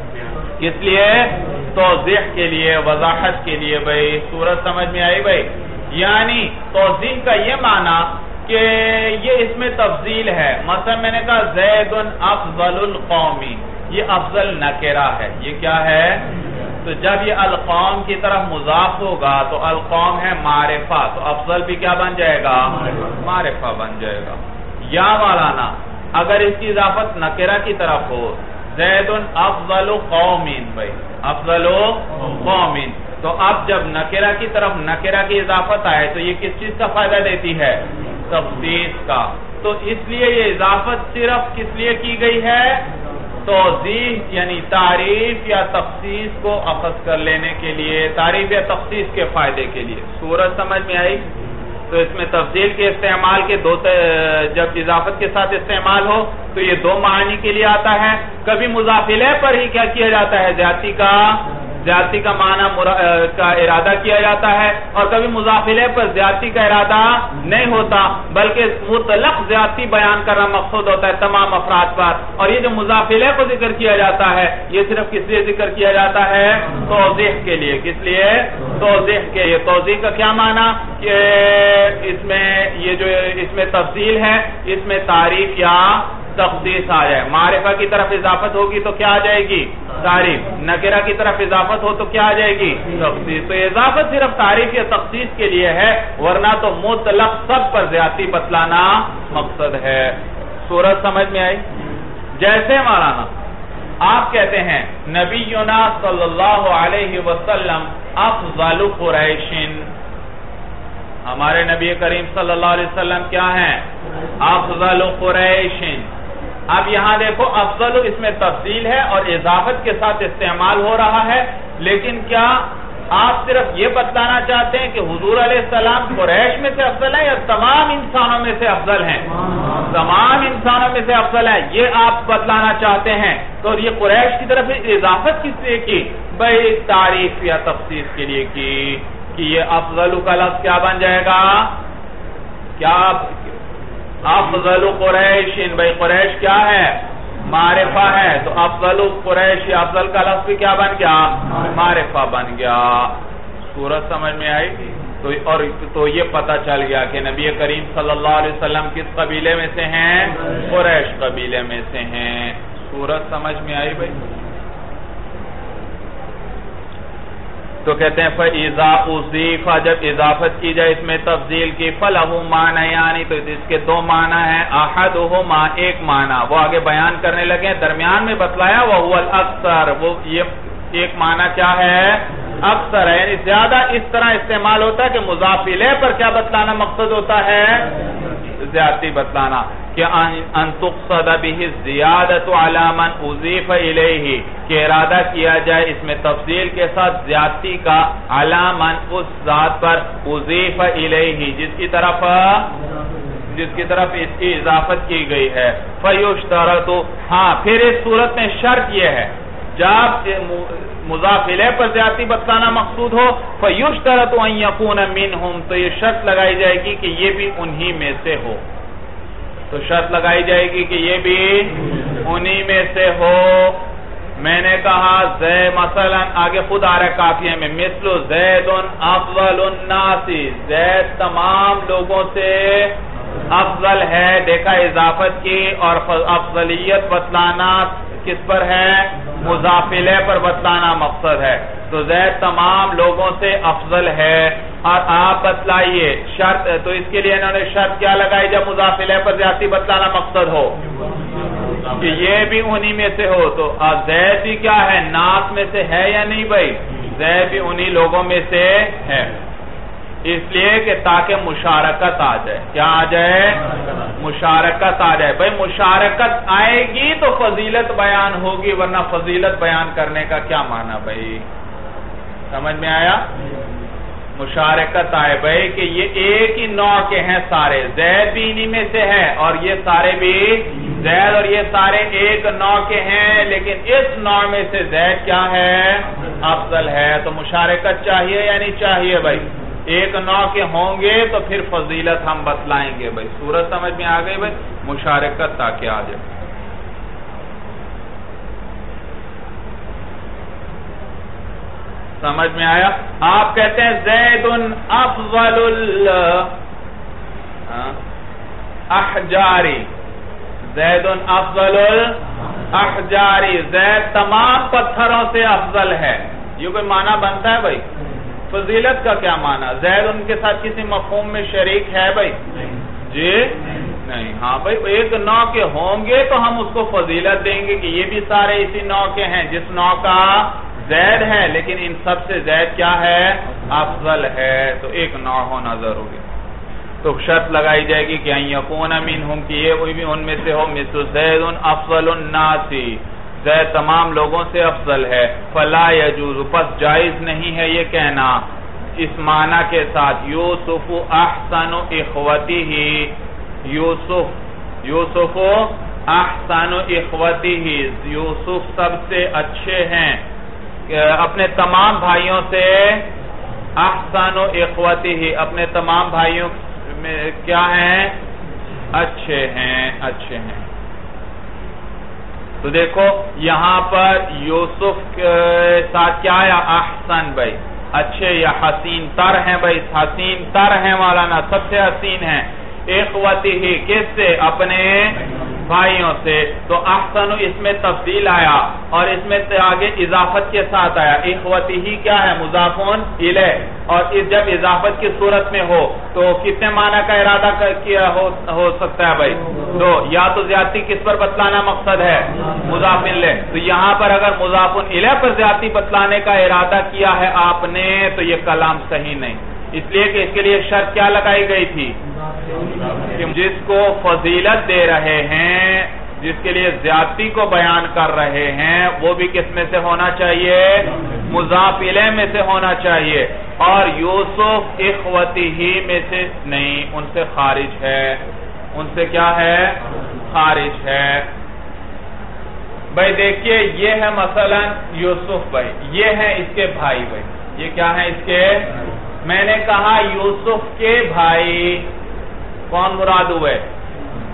اس لیے توضیح کے لیے، وضاحت کے لیے بھائی۔ صورت سمجھ میں آئی بھائی؟ یعنی توضیح کا یہ معنی کہ یہ اس میں تفضیل ہے۔ مثلا میں نے کہا زید افضل القومی، یہ افضل نکرہ ہے۔ یہ کیا ہے؟ تو جب یہ القوم کی طرف مضاف ہوگا تو القوم ہے معرفہ، تو افضل بھی کیا بن جائے گا؟ معرفہ بن جائے گا۔ یا مولانا اگر اس کی اضافت نکرہ کی طرف ہو، زید افضل قومین، بھائی افضل قومین، تو اب جب نکرہ کی طرف نکرہ کی اضافت آئے تو یہ کس چیز کا فائدہ دیتی ہے؟ تخصیص کا۔ تو اس لیے یہ اضافت صرف کس لیے کی گئی ہے؟ توضیح یعنی تعریف یا تخصیص کو اخذ کر لینے کے لیے، تعریف یا تخصیص کے فائدے کے لیے۔ صورت سمجھ میں آئی؟ تو اس میں تفضیل کے استعمال کے دو، جب اضافت کے ساتھ استعمال ہو تو یہ دو معنی کے لیے آتا ہے۔ کبھی مضاف الیہ پر ہی کیا کیا جاتا ہے؟ زیادتی کا زیادتی کا معنی کا ارادہ کیا جاتا ہے، اور کبھی مضاف الیہ پر زیادتی کا ارادہ نہیں ہوتا بلکہ مطلق زیادتی بیان کرنا مقصود ہوتا ہے تمام افراد پر۔ اور یہ جو مضاف الیہ کو ذکر کیا جاتا ہے یہ صرف کس لیے ذکر کیا جاتا ہے؟ توضیح کے لیے۔ کس لیے؟ توضیح کے لیے۔ توضیح کا کیا معنی کہ اس میں یہ جو اس میں تفصیل ہے، اس میں تعریف یا تخصیص آ جائے۔ معرفہ کی طرف اضافت ہوگی تو کیا آ جائے گی؟ تعریف۔ نکرہ کی طرف اضافت ہو تو کیا آ جائے گی؟ تخصیص۔ تو اضافت صرف تعریف یا تخصیص کے لیے ہے، ورنہ تو مطلق سب پر زیادتی بتلانا مقصد ہے۔ صورت سمجھ میں آئی؟ جیسے مولانا آپ کہتے ہیں نبینا صلی اللہ علیہ وسلم افضل قریش، ہمارے نبی کریم صلی اللہ علیہ وسلم کیا ہیں؟ افضل قریش۔ اب یہاں دیکھو افضل اس میں تفصیل ہے اور اضافت کے ساتھ استعمال ہو رہا ہے، لیکن کیا آپ صرف یہ بتلانا چاہتے ہیں کہ حضور علیہ السلام قریش میں سے افضل ہیں یا تمام انسانوں میں سے افضل ہیں؟ تمام انسانوں میں سے افضل ہیں، یہ آپ بتلانا چاہتے ہیں۔ تو یہ قریش کی طرف اضافت کس لیے کی؟ بھائی تعریف یا تخصیص کے لیے کی کہ یہ افضل کا لفظ کیا بن جائے گا؟ کیا افضل قریش، بھائی قریش کیا ہے؟ معرفہ ہے، تو افضل قریش، افضل کا لفظ بھی کیا بن گیا؟ معرفہ بن گیا۔ صورت سمجھ میں آئی؟ تو اور تو یہ پتہ چل گیا کہ نبی کریم صلی اللہ علیہ وسلم کس قبیلے میں سے ہیں؟ قریش قبیلے میں سے ہیں۔ صورت سمجھ میں آئی بھائی؟ تو کہتے ہیں فَإِذَا أُضِيفَ، جب اضافت کی جائے اس میں تفضیل کی، فَلَهُ مَعْنَيَانِ، تو اس کے دو معنی ہیں، أَحَدُهُمَا، ایک معنی وہ آگے بیان کرنے لگے، درمیان میں بتلایا وَهُوَ الْأَكْثَرُ، وہ یہ ایک معنی کیا ہے؟ اکثر ہے، یعنی زیادہ اس طرح استعمال ہوتا ہے کہ مضاف الیہ پر کیا بتلانا مقصد ہوتا ہے؟ زیادتی بتلانا، کہ ان تقصد به الزیادۃ علی من اضیف الیہ، کہ ارادہ کیا جائے اس میں تفضیل کے ساتھ زیادتی کا، علی من، اس ذات پر، اضیف الیہ، جس کی طرف جس کی طرف اس کی اضافت کی گئی ہے۔ فیشترط، ہاں پھر اس صورت میں شرط یہ ہے جب مضاف الیہ پر زیادتی بتلانا مقصود ہو، فیشترط ان یکون منہم، تو یہ شرط لگائی جائے گی کہ یہ بھی انہی میں سے ہو، تو شرط لگائی جائے گی کہ یہ بھی انہی میں سے ہو۔ میں نے کہا زید، مثلا آگے خود آ رہا ہے کافیہ میں، مثل زید افضل الناس، زید تمام لوگوں سے افضل ہے، دیکھا اضافت کی، اور افضلیت بتلانا کس پر ہے؟ مضاف الیہ پر بتلانا مقصد ہے، تو زید تمام لوگوں سے افضل ہے، اور آپ بتلائیے شرط، تو اس کے لیے انہوں نے شرط کیا لگائی جب مضاف الیہ پر زیادتی بتلانا مقصد ہو کہ یہ بھی انہی میں سے ہو، تو زید بھی کیا ہے؟ ناس میں سے ہے یا نہیں بھائی؟ زید بھی انہی لوگوں میں سے ہے، اس لیے کہ تاکہ مشارکت آ جائے، کیا آ جائے؟ مشارکت آ جائے۔ بھائی مشارکت آئے گی تو فضیلت بیان ہوگی، ورنہ فضیلت بیان کرنے کا کیا معنی بھائی؟ سمجھ میں آیا؟ مشارکت آئے بھائی کہ یہ ایک ہی نوع کے ہیں سارے، زید بھی انہی میں سے ہے، اور یہ سارے بھی زید اور یہ سارے ایک نوع کے ہیں، لیکن اس نوع میں سے زید کیا ہے؟ افضل ہے، تو مشارکت چاہیے یا نہیں چاہیے بھائی؟ ایک نوع کے ہوں گے تو پھر فضیلت ہم بتلائیں گے بھائی۔ صورت سمجھ میں آ گئی بھائی؟ مشارکت تاکہ آ جائے۔ سمجھ میں آیا؟ آپ کہتے ہیں زید افضل الاحجاری، زید افضل الاحجاری، زید تمام پتھروں سے افضل ہے، یہ کوئی معنی بنتا ہے بھائی؟ فضیلت کا کیا معنی؟ زید ان کے ساتھ کسی مفہوم میں شریک ہے بھائی؟ جی نہیں، ہاں بھائی ایک نوع کے ہوں گے تو ہم اس کو فضیلت دیں گے کہ یہ بھی سارے اسی نوع کے ہیں جس نوع کا زید ہے، لیکن ان سب سے زید کیا ہے؟ افضل ہے، تو ایک نوع ہونا ضروری، تو شرط لگائی جائے گی کہ ان یکون منہم، کہ یہ کوئی بھی ان میں سے ہو، مثل زید افضل الناس، زید تمام لوگوں سے افضل ہے، فلا یجوز، پس جائز نہیں ہے یہ کہنا اس معنی کے ساتھ یوسف احسن اخوتہ، یوسف یوسف احسن اخوتہ، یوسف سب سے اچھے ہیں اپنے تمام بھائیوں سے، احسن اخوتہ، اپنے تمام بھائیوں میں کیا ہیں؟ اچھے ہیں، اچھے ہیں۔ تو دیکھو یہاں پر یوسف کے ساتھ کیا ہے؟ احسن بھائی، اچھے یا حسین تر ہیں بھائی، حسین تر ہیں مولانا، سب سے حسین ہیں، اخوتہ کس سے؟ اپنے بھائیوں سے، تو احسن اس میں تفضیل آیا اور اس میں آگے اضافت کے ساتھ آیا، اخوتہ کیا ہے؟ مضافون الیہ، اور جب اضافت کی صورت میں ہو تو کتنے معنی کا ارادہ کیا ہو سکتا ہے بھائی؟ تو یا تو زیادتی کس پر بتلانا مقصد ہے؟ مضاف الیہ، تو یہاں پر اگر مضافون الیہ پر زیادتی بتلانے کا ارادہ کیا ہے آپ نے تو یہ کلام صحیح نہیں، اس لیے کہ اس کے لیے شرط کیا لگائی گئی تھی کہ جس کو فضیلت دے رہے ہیں، جس کے لیے زیادتی کو بیان کر رہے ہیں، وہ بھی کس میں سے ہونا چاہیے؟ مضاف الیہ میں سے ہونا چاہیے، اور یوسف اخوتہ میں سے نہیں، ان سے خارج ہے، ان سے کیا ہے؟ خارج ہے بھائی۔ دیکھیے یہ ہے مثلا یوسف بھائی، یہ ہے اس کے بھائی بھائی، یہ کیا ہے اس کے؟ میں نے کہا یوسف کے بھائی کون مراد ہوئے؟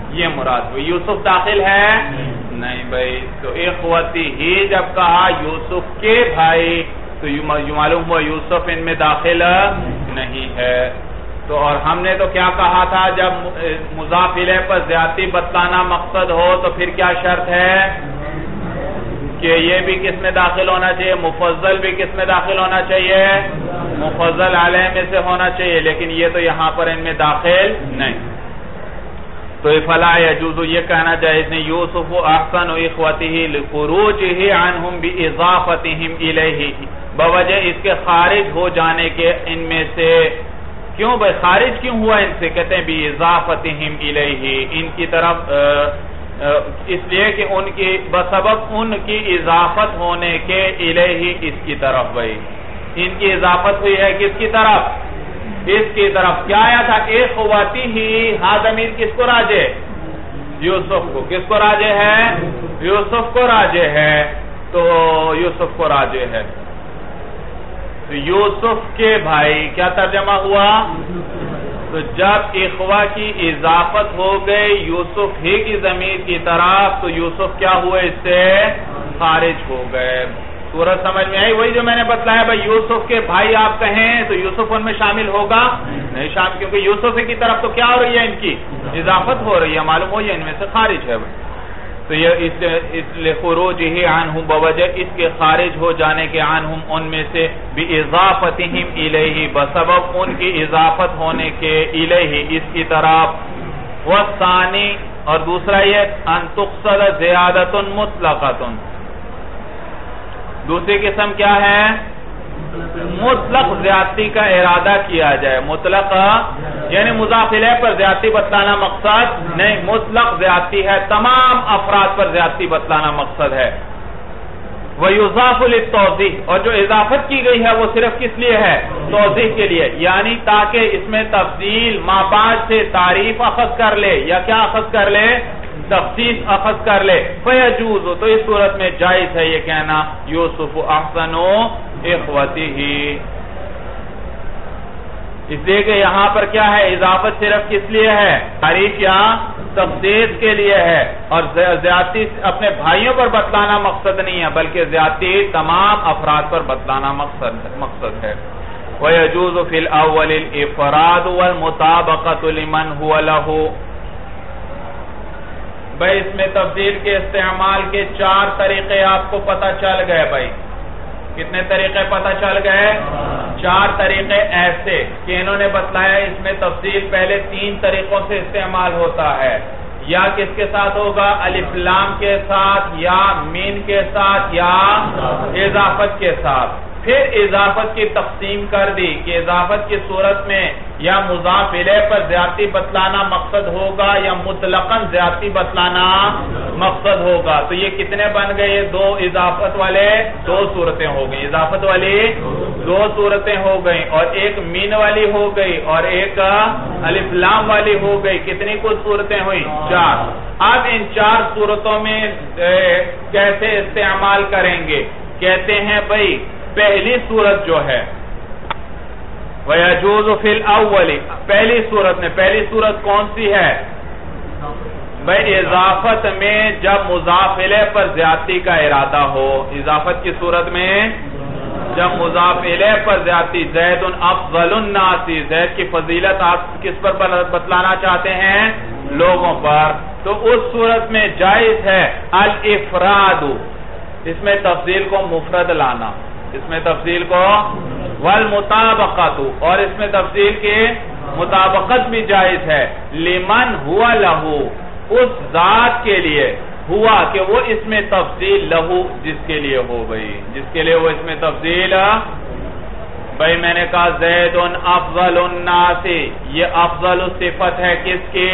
یہ مراد ہوئی. یوسف داخل ہے نہیں بھائی. تو اخوتی ہی جب کہا یوسف کے بھائی تو یہ معلوم ہوا یوسف ان میں داخل نہیں ہے. تو اور ہم نے تو کیا کہا تھا جب مضاف الیہ پر زیادتی بتلانا مقصد ہو تو پھر کیا شرط ہے کہ یہ بھی کس میں داخل ہونا چاہیے, مفضل بھی کس میں داخل ہونا چاہیے, مفضل علیہ میں سے ہونا چاہیے. لیکن یہ تو یہاں پر ان میں داخل نہیں. تو فلا یجوز یہ کہنا جائز نہیں یوسف احسن اخوتہ لخروجہ عنہم باضافتہم الیہ, بوجہ اس کے خارج ہو جانے کے ان میں سے. کیوں بھائی خارج کیوں ہوا ان سے؟ کہتے ہیں باضافتہم الیہ, ان کی طرف اس لیے کہ ان کی بسبب ان کی اضافت ہونے کے الیہ اس کی طرف. بھائی ان کی اضافت ہوئی ہے کس کی طرف؟ اس کی طرف. کیا آیا تھا اخوتی ہی, ہاں ضمیر کس کو راجع؟ یوسف کو. کس کو راجع ہے؟ یوسف کو راجع ہے. تو یوسف کو راجع ہے. تو یوسف کے بھائی کیا ترجمہ ہوا؟ تو جب اخوہ کی اضافت ہو گئی یوسف ہی کی ضمیر کی طرف تو یوسف کیا ہوئے اس سے خارج ہو گئے. صورت سمجھ میں آئی؟ وہی جو میں نے بتلایا بھائی یوسف کے بھائی آپ کہیں تو یوسف ان میں شامل ہوگا نہیں شامل, کیونکہ یوسف کی طرف تو کیا ہو رہی ہے ان کی اضافت ہو رہی ہے, معلوم ہو یہ ان میں سے خارج ہے. تو یہ اس لخروجہ عنہم بوجہ اس کے خارج ہو جانے کے عنہم ان میں سے باضافتہم الیہ بسبب ان کی اضافت ہونے کے الیہ اس کی طرف. والثانی اور دوسرا یہ ان تقصد زیادۃ مطلقۃ, دوسری قسم کیا ہے؟ مطلق زیادتی کا ارادہ کیا جائے. مطلق یعنی مضاف الیہ پر زیادتی بتلانا مقصد نہیں, مطلق زیادتی ہے, تمام افراد پر زیادتی بتلانا مقصد ہے. وَيُضَافُ لِلتَّوْضِيحِ, اور جو اضافت کی گئی ہے وہ صرف کس لیے ہے؟ توضیح کے لیے, یعنی تاکہ اس میں تفضیل ما بعد سے تعریف اخذ کر لے یا کیا اخذ کر لے؟ تخصیص اخذ کر لے. فَيَجُوزُ, تو اس صورت میں جائز ہے یہ کہنا یوسف احسن اخوتہ, اس لیے کہ یہاں پر کیا ہے اضافت صرف کس لیے ہے؟ تعریف یا تخصیص کے لیے ہے, اور زیادتی اپنے بھائیوں پر بتلانا مقصد نہیں ہے بلکہ زیادتی تمام افراد پر بتلانا مقصد مقصد ہے. وَيَجُوزُ فِي الْأَوَّلِ الْإِفْرَادُ وَالْمُطَابَقَةُ لِمَنْ هُوَ لَهُ. بھائی اس میں تفضیل کے استعمال کے چار طریقے آپ کو پتہ چل گئے. بھائی کتنے طریقے پتہ چل گئے؟ چار طریقے ایسے کہ انہوں نے بتلایا اس میں تفضیل پہلے تین طریقوں سے استعمال ہوتا ہے, یا کس کے ساتھ ہوگا؟ الف لام کے ساتھ, یا مین کے ساتھ, یا اضافت کے ساتھ. پھر اضافت کی تقسیم کر دی کہ اضافت کی صورت میں یا مضاف الیہ پر زیادتی بتلانا مقصد ہوگا یا مطلقاً زیادتی بتلانا مقصد ہوگا. تو یہ کتنے بن گئے؟ دو اضافت والے دو صورتیں ہو گئی, اضافت والی دو صورتیں ہو گئی, اور ایک مین والی ہو گئی اور ایک الف لام والی ہو گئی. کتنی کچھ صورتیں ہوئی؟ چار. اب ان چار صورتوں میں کیسے استعمال کریں گے؟ کہتے ہیں بھائی پہلی صورت جو ہے وَيَجُوزُ فِي الْأَوَّلِ, پہلی صورت میں پہلی صورت کون سی ہے؟ بھائی اضافت میں جب مضاف الیہ پر زیادتی کا ارادہ ہو, اضافت کی صورت میں جب مضاف الیہ پر زیادتی, زید افضل الناس, زید کی فضیلت آپ کس پر بتلانا چاہتے ہیں؟ لوگوں پر. تو اس صورت میں جائز ہے الافراد, اس میں تفضیل کو مفرد لانا, اس میں تفضیل کو والمطابقت, اور اس میں تفضیل کی مطابقت بھی جائز ہے. لمن ہوا لہو, اس ذات کے لیے, ہوا کہ وہ اس میں تفضیل لہو جس کے لیے ہو گئی, جس کے لیے وہ اس میں تفضیل. بھائی میں نے کہا زید افضل الناس, یہ افضل صفت ہے کس کی؟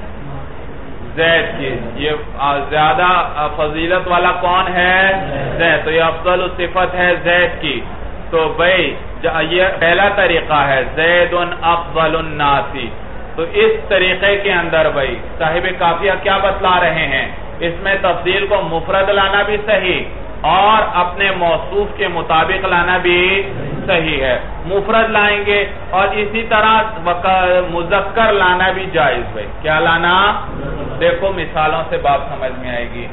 زید کی. یہ زیادہ فضیلت والا کون ہے؟ زید. تو یہ افضل صفت ہے زید کی. تو بھائی یہ پہلا طریقہ ہے زید افضل الناس. تو اس طریقے کے اندر بھائی صاحب کافیہ کیا بتلا رہے ہیں؟ اس میں تفضیل کو مفرد لانا بھی صحیح اور اپنے موصوف کے مطابق لانا بھی صحیح ہے. مفرد لائیں گے اور اسی طرح مذکر لانا بھی جائز. بھائی کیا لانا؟ دیکھو مثالوں سے بات سمجھ میں آئے گی.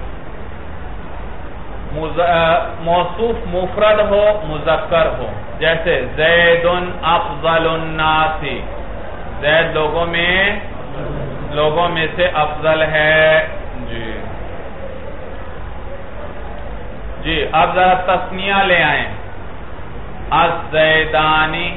موصوف مفرد ہو مذکر ہو، جیسے زید افضل الناس، زید لوگوں میں لوگوں میں سے افضل ہے. جی جی اب ذرا تثنیہ لے آئیں. الزیدانی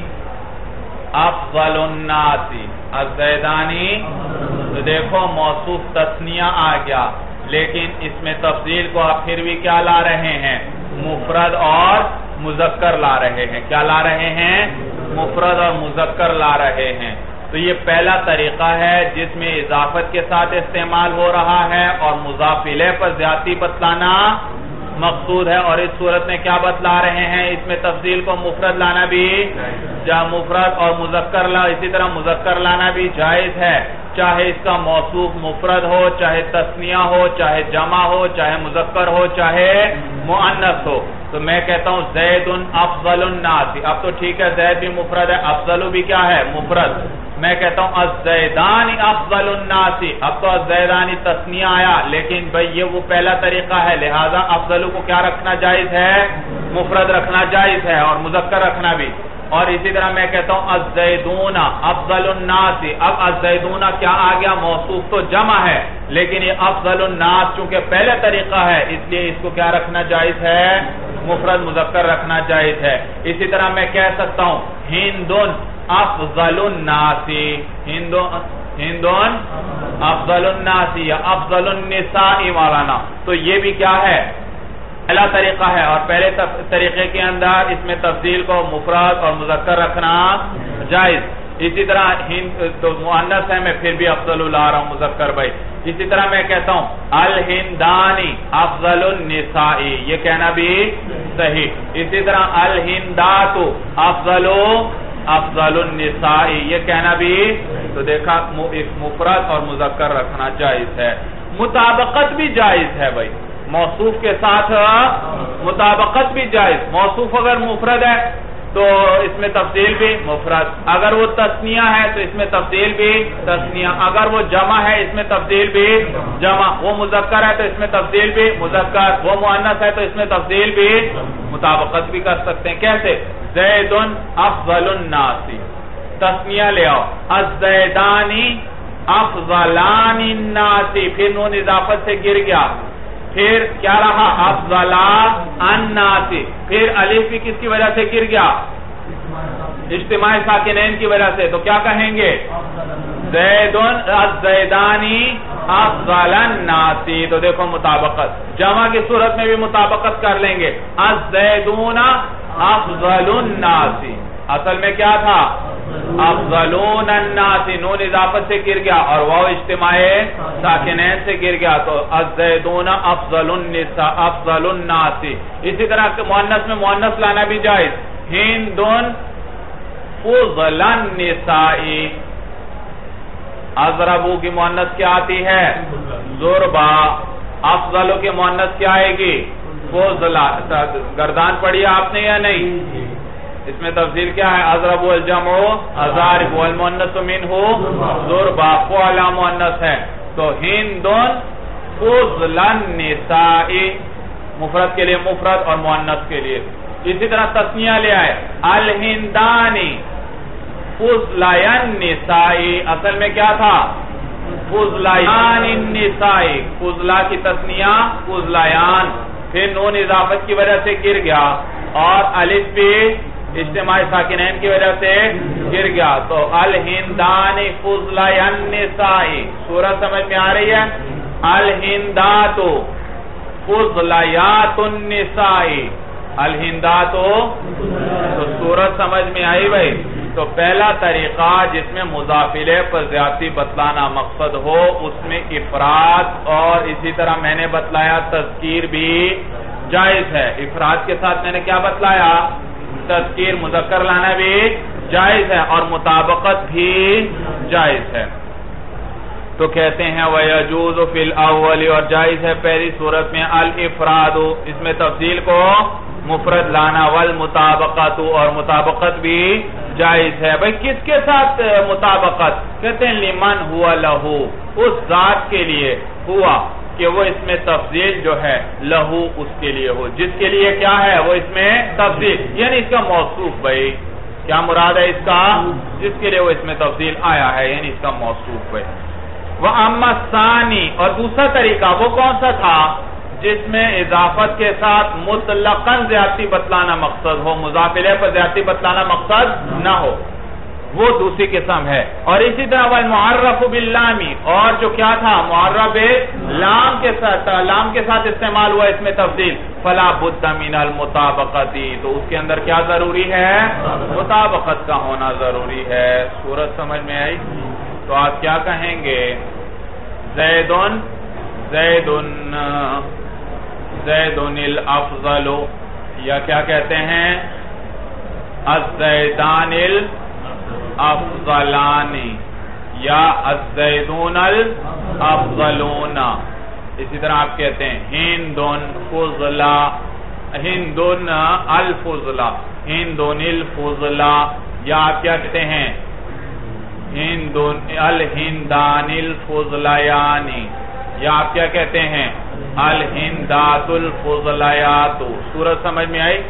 افضل الناس، الزیدانی، تو دیکھو موصوف تثنیہ آ گیا، لیکن اس میں تفضیل کو آپ پھر بھی کیا لا رہے ہیں؟ مفرد اور مذکر لا رہے ہیں. کیا لا رہے ہیں؟ مفرد اور مذکر لا رہے ہیں. تو یہ پہلا طریقہ ہے جس میں اضافت کے ساتھ استعمال ہو رہا ہے اور مضاف الیہ پر زیادتی بتلانا مقصود ہے. اور اس صورت میں کیا بتلا رہے ہیں؟ اس میں تفضیل کو مفرد لانا بھی جا مفرد اور مذکر لا اسی طرح مذکر لانا بھی جائز ہے، چاہے اس کا موصوف مفرد ہو، چاہے تثنیہ ہو، چاہے جمع ہو، چاہے مذکر ہو، چاہے مؤنث ہو. تو میں کہتا ہوں زید افضل الناس، اب تو ٹھیک ہے زید بھی مفرد ہے، افضل بھی کیا ہے؟ مفرد. میں کہتا ہوں الزیدان افضل الناس، اب تو الزیدانی تثنیہ آیا، لیکن بھئی یہ وہ پہلا طریقہ ہے، لہذا افضل کو کیا رکھنا جائز ہے؟ مفرد رکھنا جائز ہے اور مذکر رکھنا بھی. اور اسی طرح میں کہتا ہوں الزیدون افضل الناس، اب الزیدون کیا آ گیا؟ موصوف تو جمع ہے، لیکن یہ افضل الناس چونکہ پہلے طریقہ ہے اس لیے اس کو کیا رکھنا جائز ہے؟ مفرد مذکر رکھنا جائز ہے. اسی طرح میں کہہ سکتا ہوں ہندن افضل الناس، ہندون ہندون افضل الناس یا افضل النساء مولانا. تو یہ بھی کیا ہے؟ پہلا طریقہ ہے، اور پہلے طریقے کے اندر اس میں تفضیل کو مفرد اور مذکر رکھنا جائز. اسی طرح ہند تو مؤنث ہے، میں پھر بھی افضل لا رہا ہوں مذکر بھائی. اسی طرح میں کہتا ہوں الہندانی افضل النساء، یہ کہنا بھی صحیح. اسی طرح الہندات افضل افضل النساء، یہ کہنا بھی. تو دیکھا مفرد اور مذکر رکھنا جائز ہے. مطابقت بھی جائز ہے بھائی، موصوف کے ساتھ مطابقت بھی جائز. موصوف اگر مفرد ہے تو اس میں تفضیل بھی مفرد، اگر وہ تثنیہ ہے تو اس میں تفضیل بھی تثنیہ، اگر وہ جمع ہے اس میں تفضیل بھی جمع، وہ مذکر ہے تو اس میں تفضیل بھی مذکر، وہ مؤنث ہے تو اس میں تفضیل بھی مطابقت بھی کر سکتے ہیں. کیسے؟ زید افضل الناس، تثنیہ لے آؤ الزیدانی افضلان الناس، پھر نون اضافت سے گر گیا، پھر کیا رہا؟ افضل الناس، پھر الف بھی کس کی وجہ سے گر گیا؟ اجتماع ساکنین کی وجہ سے. تو کیا کہیں گے؟ زید الزیدانی افضل الناس. تو دیکھو مطابقت، جمع کی صورت میں بھی مطابقت کر لیں گے. الزیدون افضل الناس، اصل میں کیا تھا؟ افضلون الناس، نون اضافت سے گر گیا اور واو اجتماع ساکنین سے گر گیا، تو الزیدون افضل النساء افضل الناس. اسی طرح مؤنث میں مؤنث لانا بھی جائز. ہندن فضل النساء، اضربو کی مؤنث کیا آتی ہے؟ ضربا. افضلو کی مؤنث کیا آئے گی؟ فضلا. گردان پڑھی آپ نے یا نہیں؟ اس میں تفصیل کیا ہے؟ اضرب والجمع اضارب والمؤنث منہ ضربا، فعل مؤنث ہے. تو ہندن فضل النساء، مفرد کے لیے مفرد اور مؤنث کے لیے. اسی طرح تثنیہ لے آئے الہندانی فضلای النساء، اصل میں کیا تھا؟ فضلیان النساء، فضلا کی تثنیہ فضلیان، پھر نون اضافت کی وجہ سے گر گیا اور الف بھی اجتماع ساکنین کی وجہ سے گر گیا. تو الہندان فضلای النساء، سورہ سمجھ میں آ رہی ہے؟ الہندات فضلیات النساء، الہندات، تو سورت سمجھ میں آئی بھائی. تو پہلا طریقہ جس میں مضاف الیہ پر زیادتی بتلانا مقصد ہو اس میں افراد، اور اسی طرح میں نے بتلایا تذکیر بھی جائز ہے. افراد کے ساتھ میں نے کیا بتلایا؟ تذکیر مذکر لانا بھی جائز ہے اور مطابقت بھی جائز ہے. تو کہتے ہیں وَيَجُوزُ فِي الْأَوَّلِ، اور جائز ہے پہلی صورت میں الافراد، اس میں تفضیل کو مفرد لانا، والمطابقت، اور مطابقت بھی جائز ہے. بھئی کس کے ساتھ مطابقت؟ کہتے ہیں لمن ہوا لہو، اس ذات کے لیے ہوا کہ وہ اس میں تفضیل جو ہے لہو اس کے لیے ہو، جس کے لیے کیا ہے وہ اس میں تفضیل، یعنی اس کا موصوف. بھئی کیا مراد ہے اس کا؟ جس کے لیے وہ اس میں تفضیل آیا ہے، یعنی اس کا موصوف. بھئی وَأَمَّا الثَّانِي، اور دوسرا طریقہ وہ کون سا تھا؟ جس میں اضافت کے ساتھ مطلقاً زیادتی بتلانا مقصد ہو، مضاف الیہ پر زیادتی بتلانا مقصد نہ ہو، وہ دوسری قسم ہے. اور اسی طرح والمعرف باللام، اور جو کیا تھا معرف لام کے ساتھ لام کے ساتھ استعمال ہوا اس میں تفضیل، فلا بد من المطابقت، تو اس کے اندر کیا ضروری ہے؟ مطابقت کا ہونا ضروری ہے. صورت سمجھ میں آئی؟ تو آپ کیا کہیں گے؟ زیدن زیدن زیدن الافضل، یا کیا کہتے ہیں الزیدان الافضلان، یا الزیدون الافضلون. اسی طرح آپ کہتے ہیں ہندن فضلا، ہندن الفضلا، ہندن الفضلا، یا آپ کیا کہتے ہیں ہندن الہندان الفضلیانی، یا آپ کیا کہتے ہیں الہندات الفضلیات. سورت سمجھ میں آئی؟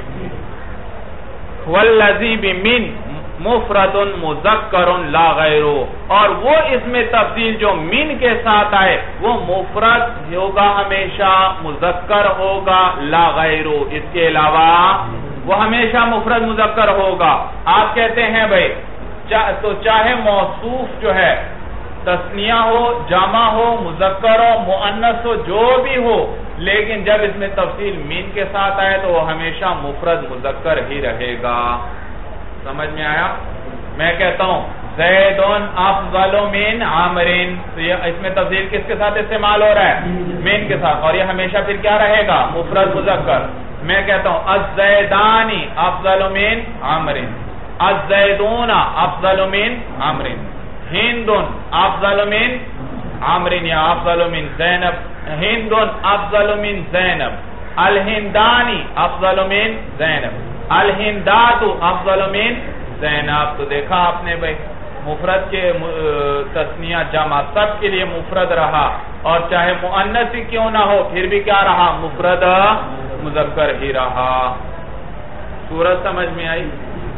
والذی بمن مفرد مذکر لا غیرو، اور وہ اس میں تفضیل جو من کے ساتھ آئے وہ مفرد ہوگا، ہمیشہ مذکر ہوگا، لا غیرو، اس کے علاوہ وہ ہمیشہ مفرد مذکر ہوگا. آپ کہتے ہیں بھئی تو چاہے موصوف جو ہے تثنیہ ہو، جمع ہو، مذکر ہو، مؤنث ہو، جو بھی ہو، لیکن جب اس میں تفصیل مین کے ساتھ آئے تو وہ ہمیشہ مفرد مذکر ہی رہے گا. سمجھ میں آیا؟ میں کہتا ہوں زیدن افضل من عمرن، تو یہ اس میں تفصیل کس کے ساتھ استعمال ہو رہا ہے؟ مین کے ساتھ، اور یہ ہمیشہ پھر کیا رہے گا؟ مفرد مذکر. میں کہتا ہوں الزیدانی افضل من عمرن، الزیدون افضل من عمرن، ہندن افضل من عمرن یا افضل من زینب، ہندن افضل من زینب، الہندانی افضل من زینب، الہندات افضل من زینب. تو دیکھا آپ نے بھائی مفرد کے تثنیہ جمع سب کے لیے مفرد رہا، اور چاہے مؤنث ہی کیوں نہ ہو پھر بھی کیا رہا؟ مفرد مذکر ہی رہا. صورت سمجھ میں آئی؟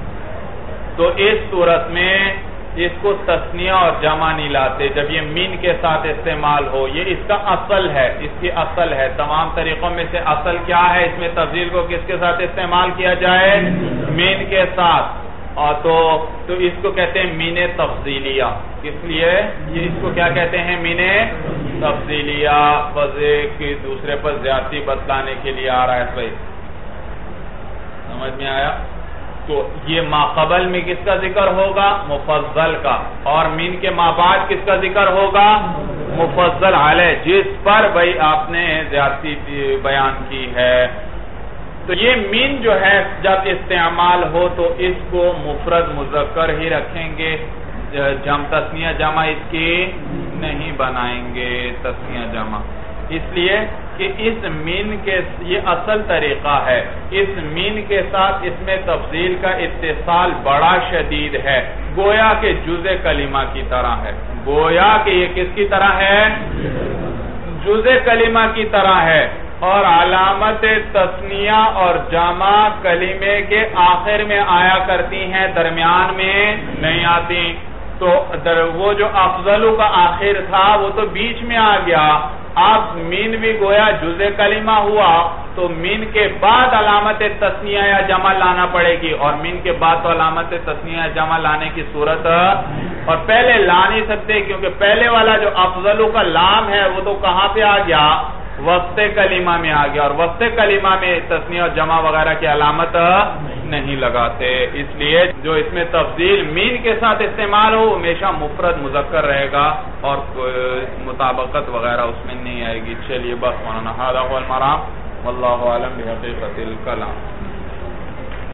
تو اس صورت میں اس کو تثنیہ اور جمع نہیں لاتے جب یہ مین کے ساتھ استعمال ہو. یہ اس کا اصل ہے، اس کی اصل ہے. تمام طریقوں میں سے اصل کیا ہے؟ اس میں تفضیل کو کس کے ساتھ استعمال کیا جائے؟ مین کے ساتھ. اور تو تو اس کو کہتے ہیں مین تفضیلیہ. کس لیے یہ اس کو کیا کہتے ہیں؟ مین تفضیلیہ. بس ایک دوسرے پر زیادتی بتلانے کے لیے آ رہا ہے. بھائی سمجھ میں آیا؟ تو یہ ما قبل میں کس کا ذکر ہوگا؟ مفضل کا. اور مین کے ما بعد کس کا ذکر ہوگا؟ مفضل علیہ، جس پر بھائی آپ نے زیادتی بیان کی ہے. تو یہ مین جو ہے جب استعمال ہو تو اس کو مفرد مذکر ہی رکھیں گے، جمع تثنیہ جمع اس کی نہیں بنائیں گے. تثنیہ جمع اس لیے کہ اس مین کے یہ اصل طریقہ ہے. اس مین کے ساتھ اس میں تفضیل کا اتصال بڑا شدید ہے، گویا کہ جزء کلمہ کی طرح ہے. گویا کہ یہ کس کی طرح ہے؟ جزء کلمہ کی طرح ہے. اور علامت تثنیہ اور جمع کلمے کے آخر میں آیا کرتی ہیں، درمیان میں نہیں آتی. تو وہ جو افضل کا آخر تھا وہ تو بیچ میں آ گیا. اب مین بھی گویا جزء کلمہ ہوا تو مین کے بعد علامت تثنیہ یا جمع لانا پڑے گی، اور مین کے بعد تو علامت تثنیہ یا جمع لانے کی صورت، اور پہلے لا نہیں سکتے کیونکہ پہلے والا جو افضل کا لام ہے وہ تو کہاں پہ آ گیا؟ وسط کلمہ میں آ گیا، اور وسط کلمہ میں تثنیہ اور جمع وغیرہ کی علامت نہیں لگاتے. اس لیے جو اس میں تفضیل مین کے ساتھ استعمال ہو ہمیشہ مفرد مذکر رہے گا، اور مطابقت وغیرہ اس میں نہیں آئے گی. چلیے بس مولانا ھذا هو المرام واللہ اعلم بحقیقت الکلام.